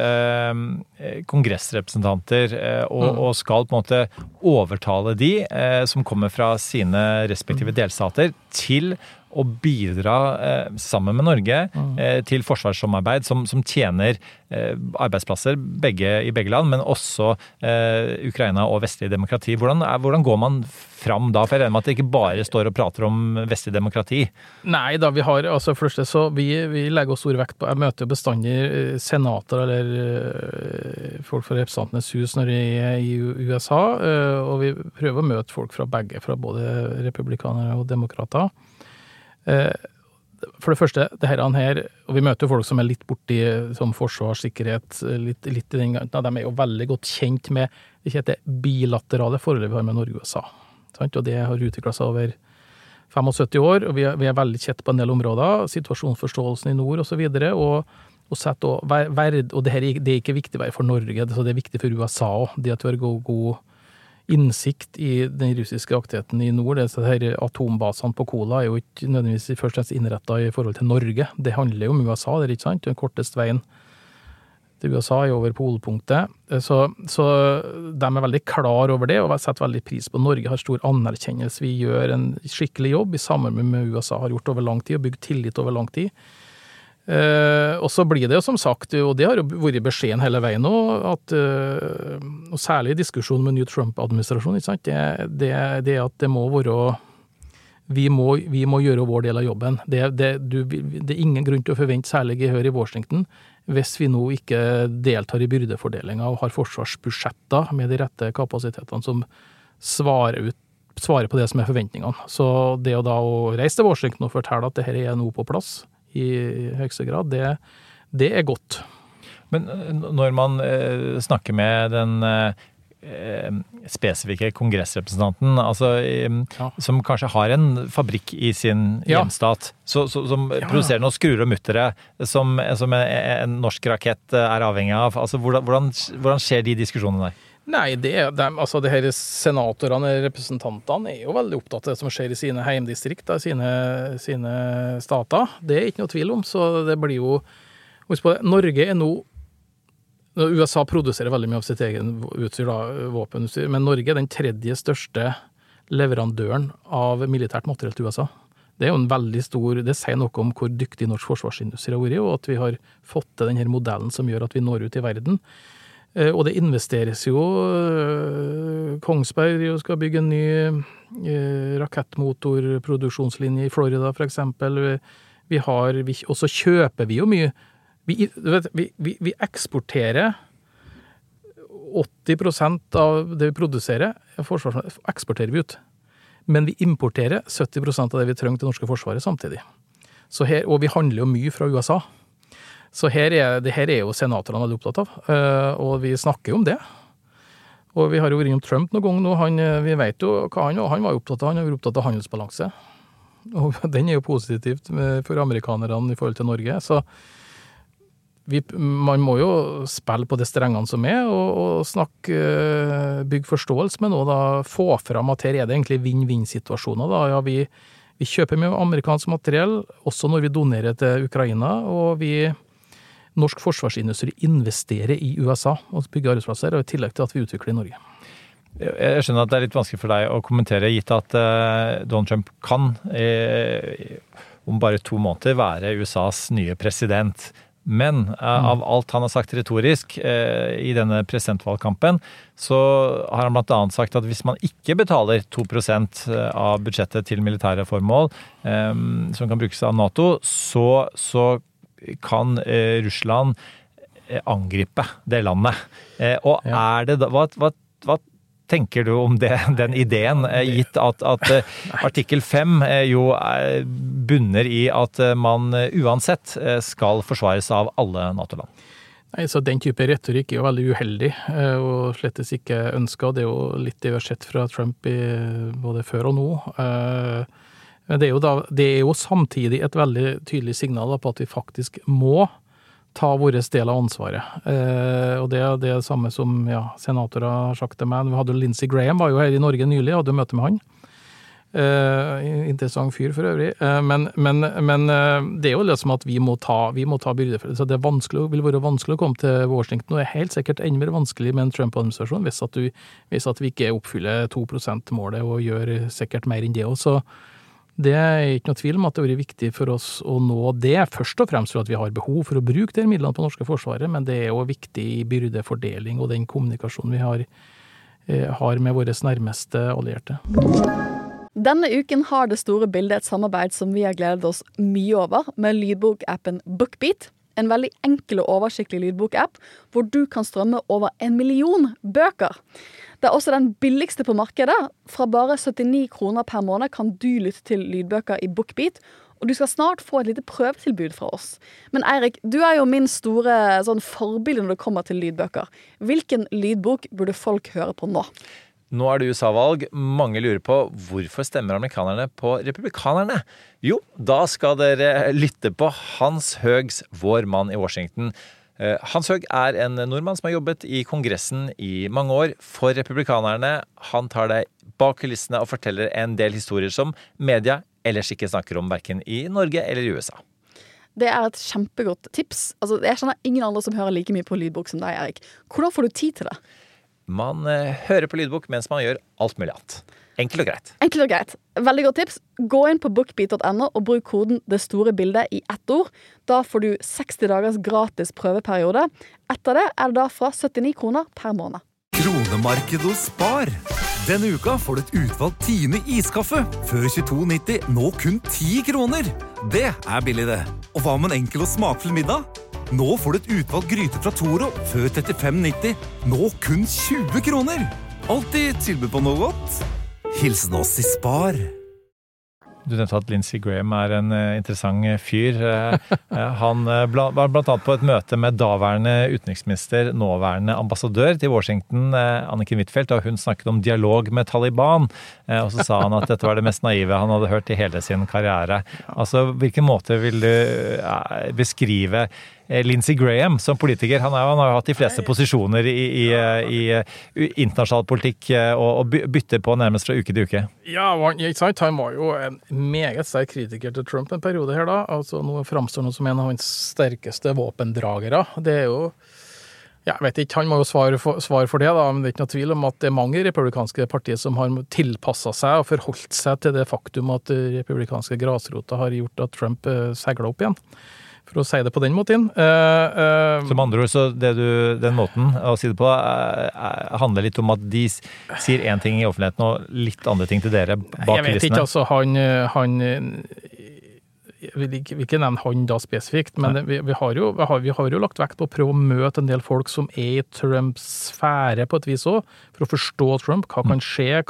kongressrepresentanter og skal på en måte overtale de som kommer fra sine respektive delstater til å bidra sammen med Norge til forsvarssamarbeid som tjener arbeidsplasser I begge land, men også Ukraina og vestlig demokrati. Hvordan går man fram da? For jeg regner med at det ikke bare står og prater om vestlig demokrati. Nei da, vi har, altså først så vi legger stor vekt på, jeg møter bestandig senater eller folk fra representantenes hus når I USA, og vi prøver å møte folk fra begge, fra både republikanere og demokrater. For det første, det her, og vi møter folk som litt borti som forsvar, sikkerhet, litt I den gangen, de jo veldig godt kjent med det bilaterale forholdet vi har med Norge og USA. Sant? Og det har utviklet seg over 75 år, og vi veldig kjent på en del områder, situasjonsforståelsen I nord og så videre, og det her det ikke viktig bare for Norge, så det viktig for USA også, det at vi har god innsikt I den russiske aktiviteten I nord. Disse her atombasene på Kola jo ikke nødvendigvis først og fremst innrettet I forhold til Norge. Det handler jo om USA, det ikke sant? Den korteste veien til USA over polpunktet. Så de veldig klar over det, og har sett veldig pris på Norge, har stor anerkjennelse. Vi gjør en skikkelig jobb I samarbeid med USA, har gjort over lang tid, og bygd tillit over lang tid. Og så blir det jo som sagt, og det har jo vært beskjeden hele veien nå, at, og særlig I diskusjonen med New Trump-administrasjonen, ikke sant? Det at det må være, vi må gjøre vår del av jobben. Det ingen grunn til å forvente særlig gehør I Washington, hvis vi nå ikke deltar I byrdefordelingen og har forsvarsbudsjetter med de rette kapasitetene som svarer på det som forventningene. Så det å da å reise til Washington og fortelle at det her nå på plass, I høyeste grad, det godt. Men når man snakker med den spesifikke kongressrepresentanten, altså, som kanskje har en fabrikk I sin hjemstat, som produserer noen skruer og muttere, som en norsk rakett avhengig av. Altså, hvordan skjer de diskusjonene der? Nei, det her senatorene, representantene jo veldig opptatt av det som skjer I sine heimdistrikter, sine stater. Det ikke noe tvil om, så det blir jo, husk på det, Norge nå, USA produserer veldig mye av sitt egen utstyr, våpenutstyr, men Norge den tredje største leverandøren av militært materiell til USA. Det jo en veldig stor, det sier noe om hvor dyktig norsk forsvarsindustri har vært, og at vi har fått til denne modellen som gjør at vi når ut I verden. Og det investeres jo, Kongsberg skal bygge en ny rakettmotorproduksjonslinje I Florida for eksempel, og så kjøper vi jo mye, vi eksporterer 80% av det vi produserer, eksporterer vi ut, men vi importerer 70% av det vi trenger til norske forsvaret samtidig. Så her, og vi handler jo mye fra USA, så det her jo senatorene veldig opptatt av, og vi snakker om det. Og vi har jo vært innom Trump noen gang nå, vi vet jo hva han var opptatt av, han var opptatt av handelsbalanse. Og den jo positivt for amerikanerne I forhold til Norge, så man må jo spille på de strengene som og snakke, bygge forståelse med noe, da, få fram at her det egentlig vinn-vinn-situasjoner. Da. Ja, vi kjøper mye amerikansk materiell, også når vi donerer til Ukraina, og norsk forsvarsindustri investerer I USA og bygger arbeidsplasser, og I tillegg til at vi utvikler I Norge. Jeg skjønner at det litt vanskelig for deg å kommentere, gitt at Donald Trump kan om bare 2 måneder være USAs nye president. Men av alt han har sagt retorisk I denne presidentvalgkampen, så har han blant annet sagt at hvis man ikke betaler 2% av budsjettet til militære formål, som kan brukes av NATO, så kan Russland angripe det landet. Og det da, hva tenker du om den ideen, gitt at artikkel 5 jo bunner I at man uansett skal forsvares av alle NATO-land? Nei, så den type retorikk jo veldig uheldig, og slettes ikke ønsket. Det jo litt det vi har sett fra Trump både før og nå. Men det jo samtidig et veldig tydelig signal på at vi faktisk må ta vår del av ansvaret. Og det er det samme som senatorer har sagt til meg. Vi hadde jo Lindsey Graham, var jo her i Norge nylig, hadde jo møte med han. Interessant fyr for øvrig. Men det er jo det som at vi må ta byrde for det. Så det vil være vanskelig å komme til Washington, og det er helt sikkert enda mer vanskelig med en Trump-administrasjon hvis at vi ikke oppfyller 2%-målet og gjør sikkert mer enn det også. Det er ikke noe tvil om at det er viktig for oss å nå det, først og fremst for at vi har behov for å bruke de midlene på norske forsvaret, men det er også viktig i byrdefordeling og den kommunikasjonen vi har med våre nærmeste allierte. Denne uken har Det store bildet et samarbeid som vi har gledet oss mye over, med lydbokappen BookBeat. En veldig enkel og oversiktlig lydbokapp, hvor du kan strømme over 1 million bøker. Det er også den billigste på markedet. Fra bare 79 kroner per måned kan du lytte til lydbøker i BookBeat, og du skal snart få et lite prøvetilbud fra oss. Men Eirik, du er jo min store forbilde når det kommer til lydbøker. Hvilken lydbok burde folk høre på nå? Nå det USA-valg. Mange lurer på hvorfor stemmer amerikanerne på republikanerne? Jo, da skal dere lytte på Hans Høgs, vår mann i Washington. Hans Høg en nordmann som har jobbet i Kongressen i mange år for republikanerne. Han tar deg bak kulissene og forteller en del historier som media ellers ikke snakker om, hverken i Norge eller i USA. Det et kjempegodt tips. Altså, jeg kjenner ingen andre som hører like mye på lydbok som deg, Erik. Hvordan får du tid til det? Man hører på lydbok mens man gjør alt mulig annet. Enkelt og greit. Enkelt og greit. Veldig godt tips. Gå inn på bookbeat.no og bruk koden Det store bildet i ett ord. Da får du 60 dagers gratis prøveperiode. Etter det det da fra 79 kroner per måned. Kronemarked hos Spar. Denne uka får du et utvalgt Tine iskaffe. Før 22,90, nå kun 10 kroner. Det billig det. Og hva med en enkel og smakfull middag? Nå får du et utvalgt gryte fra Toro. Før 35,90, nå kun 20 kroner. Alltid tilbud på noe godt. Hilsen oss i Spar. Du nevnte at Lindsey Graham en interessant fyr. Han var blant annet på et møte med daværende utenriksminister, nåværende ambassadør til Washington, Anniken Huitfeldt, og hun snakket om dialog med Taliban. Og så sa han at dette var det mest naive han hadde hørt i hele sin karriere. Altså, hvilken måte vil du beskrive Lindsey Graham som politiker? Han har jo hatt de fleste posisjoner i internasjonal politikk og bytter på nærmest fra uke til uke. Ja, han var jo en meget sterk kritiker til Trump en periode her da. Altså, nå framstår han som en av hans sterkeste våpendragere. Det jo, jeg vet ikke, han må jo svare for det da, men det ikke noe tvil om at det mange republikanske partier som har tilpasset seg og forholdt seg til det faktum at republikanske grasrota har gjort at Trump segler opp igjen. For å si det på den måten. Som andre ord, så den måten å si det på handler litt om at de sier en ting i offentligheten og litt andre ting til dere bak kulissene. Jeg vet ikke, altså han jeg vil ikke nevne han da spesifikt, men vi har jo lagt vekt på å prøve å møte en del folk som i Trumps sfære på et vis også, for å forstå Trump, hva kan skje,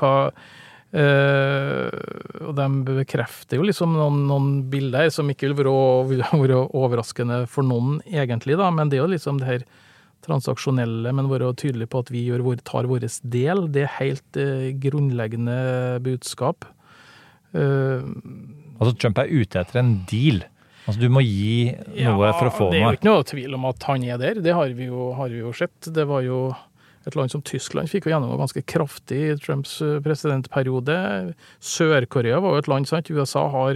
og de bekrefter jo liksom noen bilder som ikke vil være overraskende for noen egentlig da, men det jo liksom det her transaksjonelle, men være tydelig på at vi tar vår del, det helt grunnleggende budskap. Altså Trump ute etter en deal. Altså du må gi noe for å få noe. Det jo ikke noe tvil om at han der, det har vi jo sett. Det var jo et land som Tyskland fikk jo gjennom ganske kraftig i Trumps presidentperiode. Sør-Korea var jo et land, sant? USA har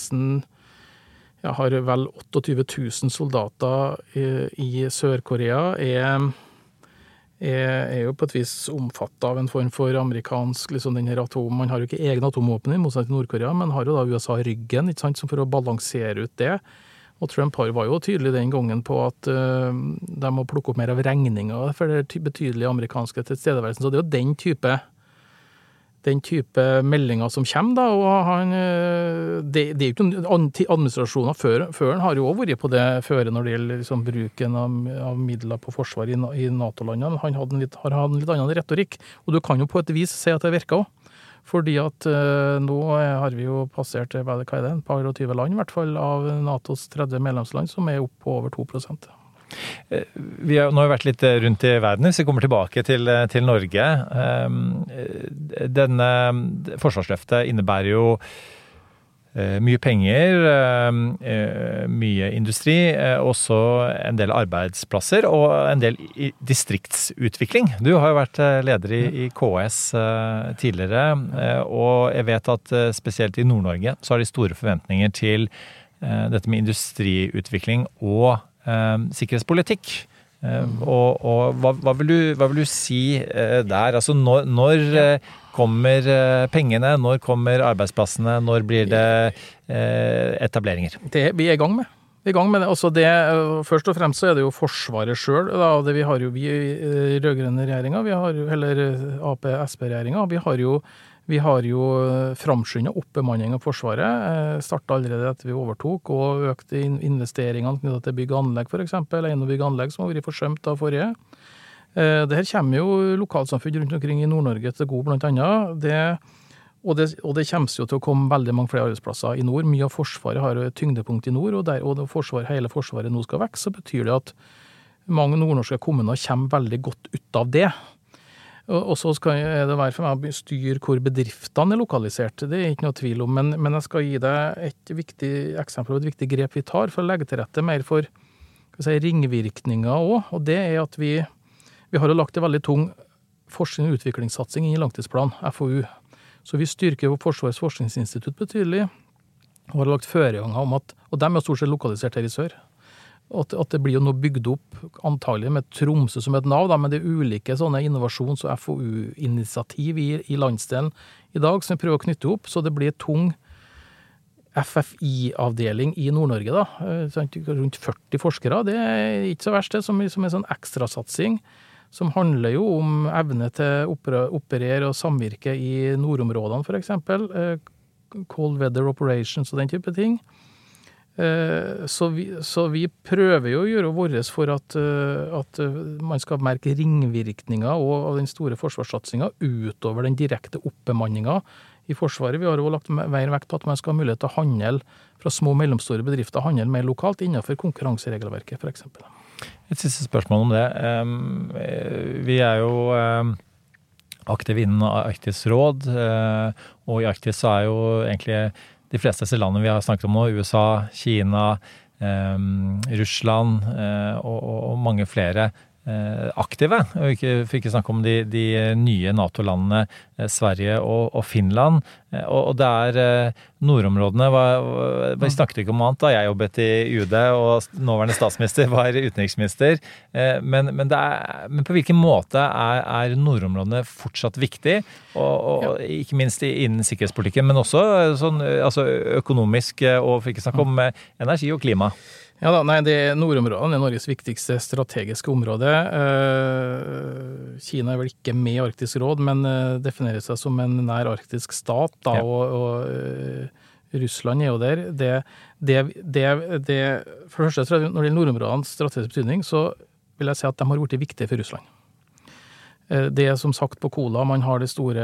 har vel 28 000 soldater i Sør-Korea, er jo på et vis omfattet av en form for amerikansk, liksom den her man har jo ikke egne atomvåpen i motsetning til Nord-Korea, men har jo da USA ryggen, ikke sant, som for å balansere ut det. Og Trump var jo tydelig den gangen på at de må plukke opp mer av regninger for det betydelige amerikanske tilstedeværelsen. Så det jo den type meldinger som kommer da, og det jo ikke noen administrasjoner før han har jo også vært på det før når det gjelder liksom, bruken av midler på forsvar i NATO-landene. Han har hatt en litt annen retorikk, og du kan jo på et vis si at det virker også. Fordi at nå har vi jo passert, hva det, et par og 20 land i hvert fall, av NATOs 30 medlemsland, som opp på over 2%. Vi har nå vært litt rundt i verden, hvis vi kommer tilbake til Norge. Denne forsvarsløftet innebærer jo mye penger, mye industri, også en del arbeidsplasser og en del distriktsutvikling. Du har jo vært leder i KS tidligere, og jeg vet at spesielt i Nord-Norge så har de store forventninger til dette med industriutvikling og sikkerhetspolitikk. Og hva vil du si der? Altså når kommer pengene, når kommer arbeidsplassene, når blir det etableringer? Det vi er i gang med. Det. Altså først og fremst så er det jo Forsvaret selv. Vi har jo vi rødgrønne regjeringer, eller AP-SP-regjeringer, vi har jo framskyndet oppbemanning av Forsvaret, startet allerede etter vi overtok, og økte investeringene knyttet til bygg og anlegg, for eksempel, og bygg og anlegg som har vært forsømt av forrige. Det her kommer jo lokalsamfunn rundt omkring i Nord-Norge til god, blant annet. Og det kommer jo til å komme veldig mange flere arbeidsplasser i nord. Mye av Forsvaret har et tyngdepunkt i nord, og hele Forsvaret nå skal vekse, så betyr det at mange nordnorske kommuner kommer veldig godt ut av det. Og så er det for meg å styre hvor bedriftene er lokalisert. Det er ikke noe tvil om, men jeg skal gi deg et viktig eksempel og et viktig grep vi tar for å legge til rette mer for ringvirkninger også. Og det er at vi har jo lagt en veldig tung forskning- og utviklingssatsing inn i langtidsplan, FoU. Så vi styrker Forsvarets forskningsinstitutt betydelig, og har lagt føringer om at, og de er stort sett lokalisert her i sør, at det blir jo nå bygd opp antagelig med Tromsø som et nav, men det er ulike sånne innovasjons- og FoU-initiativ i landsdelen i dag som vi prøver å knytte opp, så det blir tung FFI-avdeling i Nord-Norge da, rundt 40 forskere. Det er ikke så verst det, som en sånn ekstrasatsing som handler jo om evne til å operere og samvirke i nordområdene for eksempel, cold weather operations og den type ting. Så vi prøver jo å gjøre vårt for at man skal merke ringvirkninger av den store forsvarssatsingen utover den direkte oppbemanningen i Forsvaret. Vi har jo lagt mer vekt på at man skal ha mulighet til å handle fra små og mellomstore bedrifter, handle mer lokalt innenfor konkurranseregelverket for eksempel. Et siste spørsmål om det. Vi er jo aktive innen Arktisk råd, og i Arktis så er jo egentlig de fleste landene vi har snakket om nå, USA, Kina, Russland og mange flere aktive. Og for ikke snakke om de nye NATO-landene, Sverige og Finland. Og det er nordområdene. Vi snakket ikke om annet da jeg jobbet i UD, og nåværende statsminister var utenriksminister. Men på hvilken måte er nordområdene fortsatt viktig? Og ikke minst innen sikkerhetspolitikken, men også sånn, altså økonomisk, og for ikke snakke om energi og klima. Ja da, nordområdene er Norges viktigste strategiske område. Kina er vel ikke med i Arktisk råd, men definerer seg som en nær arktisk stat, da, og Russland er jo der. For det første, når det gjelder nordområdenes strategiske betydning, så vil jeg si at de har vært viktige for Russland. Det er som sagt på Kola, man har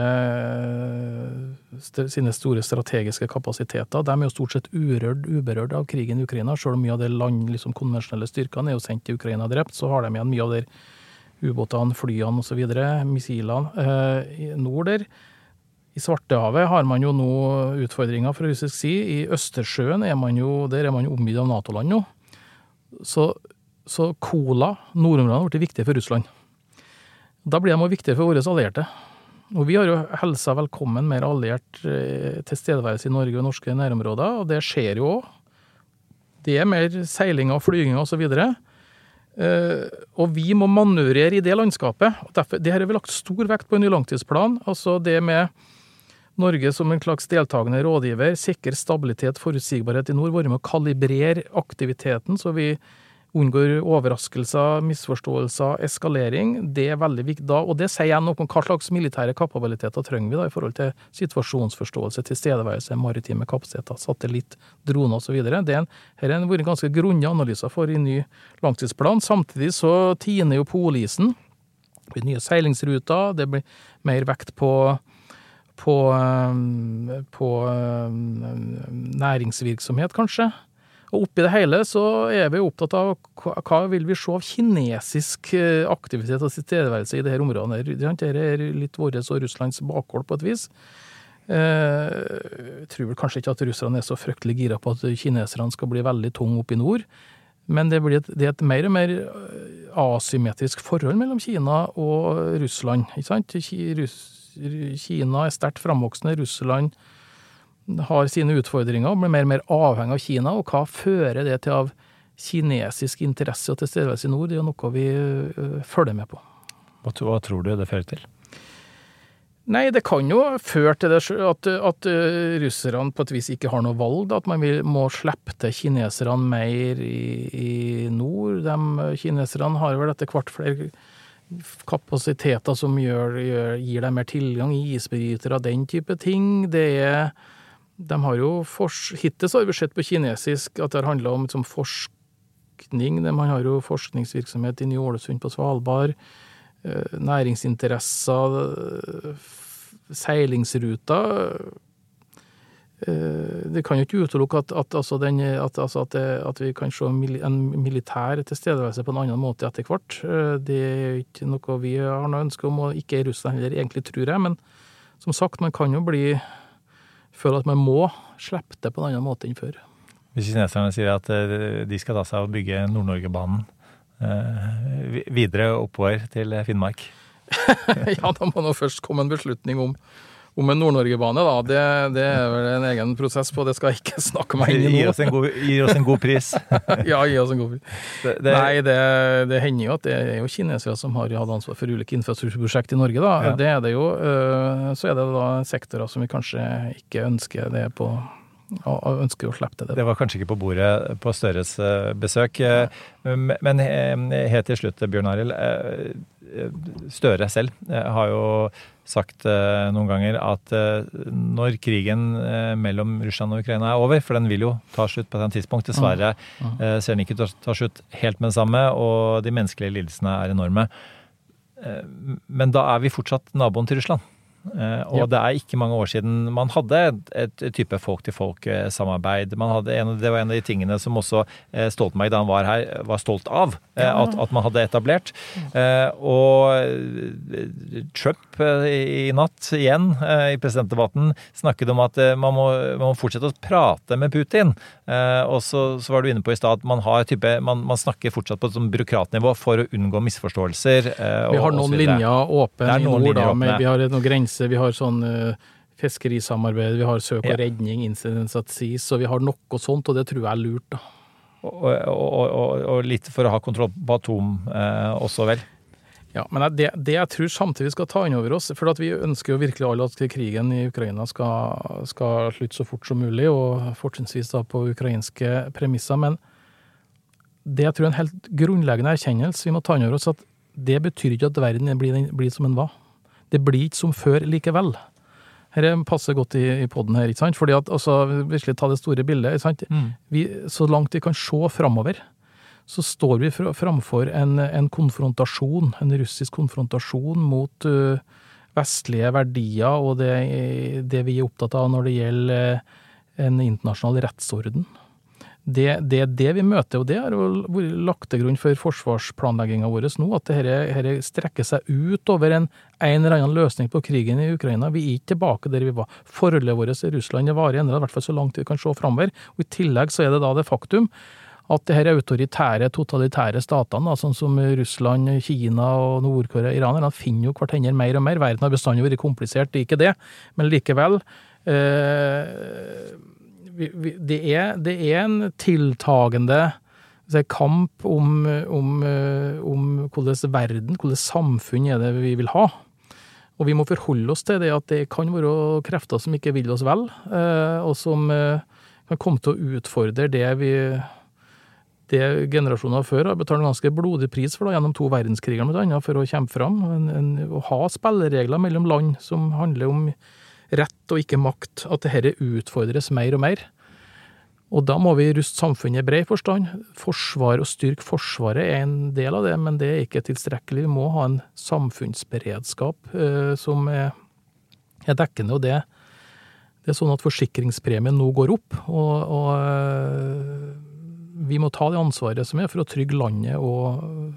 sine store strategiske kapasiteter. De er jo stort sett uberørt av krigen i Ukraina, selv om mye av det konvensjonelle styrkene er jo sendt til Ukraina drept, så har de igjen mye av det ubåtene, flyene og så videre, missilene i nord der. I Svartehavet har man jo nå utfordringer fra russisk side. I Østersjøen er man jo omgitt av NATO-land nå. Så Kola, nordområdene, har vært viktige for Russland. Da blir de også viktige for våre allierte. Og vi har jo helsa velkommen mer alliert tilstedeværelse i Norge og norske nærområder, og det skjer jo også. Det er mer seiling og flyging og så videre. Og vi må manøvrere i det landskapet. Og derfor, det her har vi lagt stor vekt på en ny langtidsplan. Altså det med Norge som en slags deltagende rådgiver, sikre stabilitet, forutsigbarhet i nord, være med å kalibrere aktiviteten, så vi unngår overraskelser, misforståelser, eskalering. Det er veldig viktig da, og det sier jeg noe om hva slags militære kapabiliteter trenger vi da i forhold til situasjonsforståelse, tilstedeværelse, maritime kapasiteter, satellitt, droner og så videre. Her er en ganske grundig analyse for i ny langtidsplan. Samtidig så tiner jo polisen, det blir nye seilingsruter, det blir mer vekt på næringsvirksomhet kanskje. Og oppi det hele så er vi opptatt av hva vil vi se av kinesisk aktivitet og tilstedeværelse i dette området. Det er litt vårt og Russlands bakhold på et vis. Jeg tror vel kanskje ikke at russerne så fryktelig gira på at kineserne skal bli veldig tung opp I nord, men det er et mer og mer asymmetrisk forhold mellom Kina og Russland, ikke sant? Kina sterkt fremvoksende, Russland har sine utfordringer og blir mer og mer avhengig av Kina, og hva fører det til av kinesisk interesse og tilstedeværelse I nord, det noe vi følger med på. Hva tror du det fører til? Nei, det kan jo føre til det at russerne på et vis ikke har noe valg, da, at man må slippe til kineserne mer I nord. Kineserne har vel etter hvert flere kapasiteter som gir dem mer tilgang, isbrytere og den type ting. De har jo hittil så har vi sett på kinesisk at det handler om liksom, forskning. Man har jo forskningsvirksomhet I Ny-Ålesund på Svalbard, næringsinteresser, seilingsruter. Det kan jo ikke utelukke at vi kan se en militær tilstedeværelse på en annen måte etter hvert. Det ikke noe vi har noe ønske om, og ikke I Russland heller egentlig, tror jeg. Men som sagt, man kan jo føle at man må slippe det på en annen måte enn før. Hvis kineserne sier at de skal ta seg og bygge Nord-Norge-banen videre oppover til Finnmark. Ja, da må nå først komme en beslutning om en Nord-Norge-bane, da. Det vel en egen prosess på, det skal jeg ikke snakke meg inn I nå. Gi oss en god pris. Ja, gi oss en god pris. Nei, det hender jo at det jo kinesere som har hatt ansvar for ulike infrastrukturprosjekt I Norge, da. Ja. Det det jo, så det da sektorer som vi kanskje ikke ønsker det på, og ønsker å slippe til det. Det var kanskje ikke på bordet på Støres besøk, men helt til slutt, Bjørn Arild, Støre selv har jo sagt noen ganger at når krigen mellom Russland og Ukraina over, for den vil jo ta slutt på et tidspunkt, dessverre ser den ikke ta slutt helt med det samme, og de menneskelige lidelsene enorme. Men da vi fortsatt naboen til Russland. Og det ikke mange år siden man hadde et type folk-til-folk-samarbeid. Det var en av de tingene som også Stoltenberg, da han var her, var stolt av, at man hadde etablert. Og Trump I natt igjen I presidentdebatten snakket om at man må fortsette å prate med Putin. Og så var du inne på I stad at man snakker fortsatt på et sånn byråkratnivå for å unngå misforståelser. Vi har noen linjer åpne I nord, da, vi har noen grenser. Vi har sånn fiskerisamarbeid, vi har søk og redning, incidents at seas, og vi har noe sånt, og det tror jeg lurt, da. Og litt for å ha kontroll på atom også, vel? Ja, men det jeg tror samtidig skal ta inn over oss, for at vi ønsker jo virkelig alle at krigen I Ukraina skal slutte så fort som mulig, og fortrinnsvis da på ukrainske premisser, men det jeg tror en helt grunnleggende erkjennelse vi må ta inn over oss, at det betyr ikke at verden blir som den var. Det blir ikke som før likevel. Her passer godt I podden her, ikke sant? Fordi at, altså, virkelig ta det store bildet, ikke sant? Så langt vi kan se fremover, så står vi framfor en konfrontasjon, en russisk konfrontasjon mot vestlige verdier, og det vi opptatt av når det gjelder en internasjonal rettsorden. Det vi møter, og det har vært lagt til grunn for forsvarsplanleggingen vår nå, at dette strekker seg ut over en eller annen løsning på krigen I Ukraina. Vi ikke tilbake der vi var. Forholdet vårt til Russland varer enda, I hvert fall så langt vi kan se fremover. Og I tillegg så det da det faktum at disse autoritære, totalitære statene, da, sånn som Russland, Kina og Nord-Korea, Iran, de finner jo hverandre mer og mer. Verden har bestandig vært komplisert, det ikke det, men likevel det en tiltagende kamp om hvordan verden, hvordan samfunn det vi vil ha. Og vi må forholde oss til det at det kan være krefter som ikke vil oss vel, og som kan komme til å utfordre det generasjoner før har betalt ganske blodig pris for da, gjennom 2 verdenskriger med annet, for å kjempe fram og ha spilleregler mellom land som handler om rett og ikke makt, at dette utfordres mer og mer. Og da må vi ruste samfunnet I bred forstand. Forsvar og styrke forsvaret en del av det, men det ikke tilstrekkelig. Vi må ha en samfunnsberedskap som dekkende, og det sånn at forsikringspremien nå går opp, og vi må ta det ansvaret som for å trygge landet og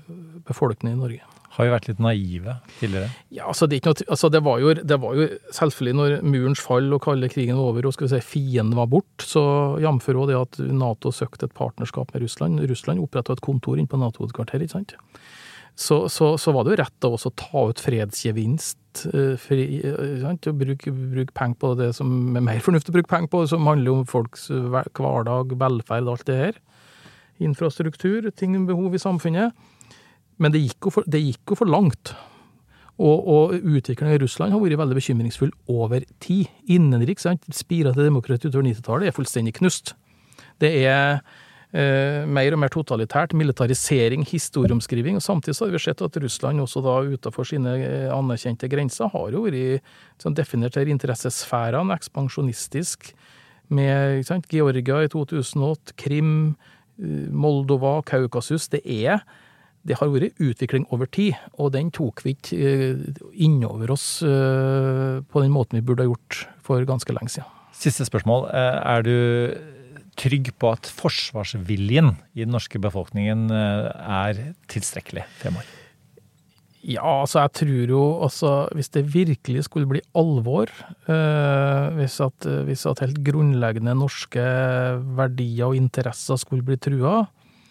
befolkningen i Norge. Har vi vært litt naive tidligere? Ja, altså det, er ikke noe, altså det var jo selvfølgelig når murens fall og kalde krigen var over, og skal vi si fienden var bort, så jamfør også det at NATO søkte et partnerskap med Russland. Russland opprettet et kontor inn på NATO-kvarter, ikke sant? Så var det jo rett av oss å ta ut fredsgevinst, å bruke penger på det som er mer fornuftig å bruke penger på, som handler om folks hverdag, velferd, alt det her. Infrastruktur, ting med behov i samfunnet. Men det gikk jo for langt. Og utviklingen i Russland har vært veldig bekymringsfull over tid. Innenriks, spira til demokrati utover 90-tallet er fullstendig knust. Det er mer og mer totalitært, militarisering, historieomskriving, og samtidig så har vi sett at Russland også da utenfor sine anerkjente grenser har jo vært sånn definert her interessesfærene, ekspansjonistisk, med Georgia i 2008, Krim, Moldova, Kaukasus. Det har vært utvikling over tid, og den tok vi ikke innover oss på den måten vi burde ha gjort for ganske lenge siden. Siste spørsmål. Er du trygg på at forsvarsviljen i den norske befolkningen er tilstrekkelig fremover? Ja, altså jeg tror jo, hvis det virkelig skulle bli alvor, hvis at helt grunnleggende norske verdier og interesser skulle bli truet,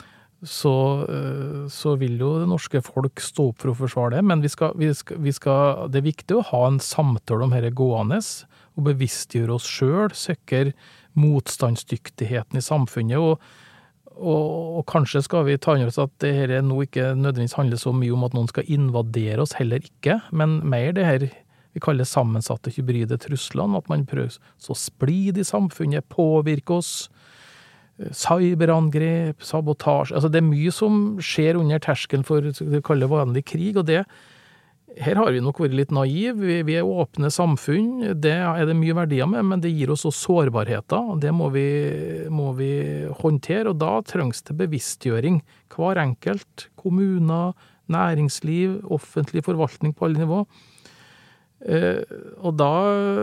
så vil jo det norske folk stå opp for å forsvare det, men det er viktig å ha en samtale om dette gående, og bevisstgjøre oss selv, søke motstandsdyktigheten i samfunnet, og kanskje skal vi ta inn oss at det her nå ikke nødvendigvis handler så mye om at noen skal invadere oss, heller ikke, men mer det her vi kaller sammensatte hybride truslene, at man prøver så splid i samfunnet, påvirke oss, cyberangrep, sabotasje, altså det er mye som skjer under terskelen for det kaller vanlig krig, og her har vi nok vært litt naiv, vi er åpne samfunn, det er det mye verdier med, men det gir oss også sårbarheter, og det må vi håndtere, og da trengs det bevisstgjøring, hver enkelt, kommuner, næringsliv, offentlig forvaltning på alle nivå, og da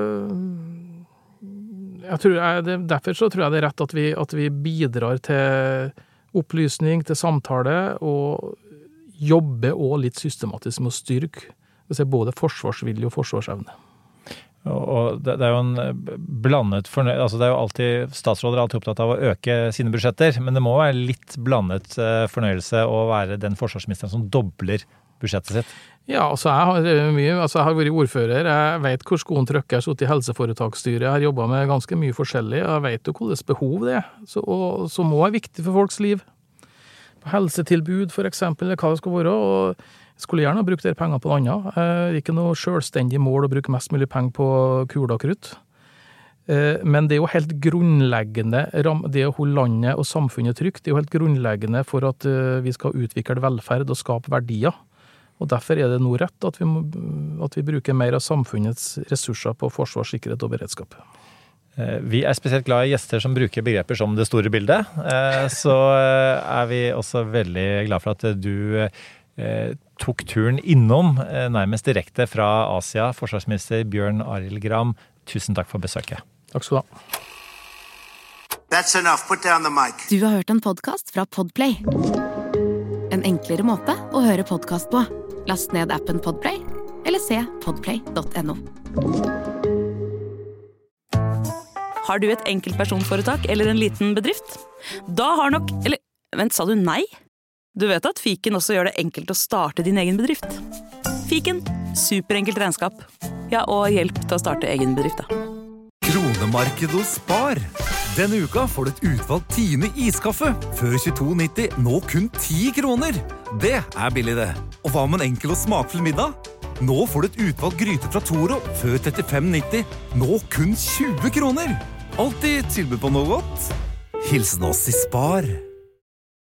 derfor så tror jeg det er rett at vi bidrar til opplysning, til samtale, og jobber også litt systematisk med å styrke både forsvarsvilje og forsvarsevne. Og det er jo en blandet altså det er jo alltid, statsråder er alltid opptatt av å øke sine budsjetter, men det må være litt blandet fornøyelse å være den forsvarsministeren som dobler budsjettet sitt. Ja, jeg har vært ordfører, jeg vet hvor skoen trykker, jeg har sittet i helseforetaksstyret, jeg har jobbet med ganske mye forskjellig, jeg vet jo hvordan behov det er, så må være viktig for folks liv. Helsetilbud for eksempel, eller hva det skal være, og jeg skulle gjerne ha brukt der penger på noe annet. Det er ikke noe selvstendig mål å bruke mest mulig penger på kula og krutt. Men det er jo helt grunnleggende, det å holde landet og samfunnet trygt, det er jo helt grunnleggende for at vi skal utvikle velferd og skape verdier. Og derfor er det nå rett at vi bruker mer av samfunnets ressurser på forsvar, sikkerhet og beredskap. Vi er spesielt glad i gjester som bruker begreper som det store bildet, så er vi også veldig glad for at du tok turen innom, nærmest direkte fra Asia, forsvarsminister Bjørn Arild Gram. Tusen takk for besøket. Takk skal du ha. That's enough. Put down the mic. Du har hørt en podcast fra Podplay. En enklere måte å høre podcast på. Last ned appen Podplay, eller se podplay.no. Har du et enkeltpersonforetak eller en liten bedrift? Da har nok, eller vent, sa du nei? Du vet at Fiken også gjør det enkelt å starte din egen bedrift. Fiken, superenkelt regnskap. Ja, og hjelp til å starte egen bedrift da. Kronemarked hos Spar. Denne uka får du et utvalgt Tine iskaffe. Før 22,90, nå kun 10 kroner. Det er billig det. Og hva med en enkel og smakfull middag? Nå får du et utvalgt gryte fra Toro. Før 35,90, nå kun 20 kroner. Alltid tilbud på noe godt. Hilsen oss i Spar.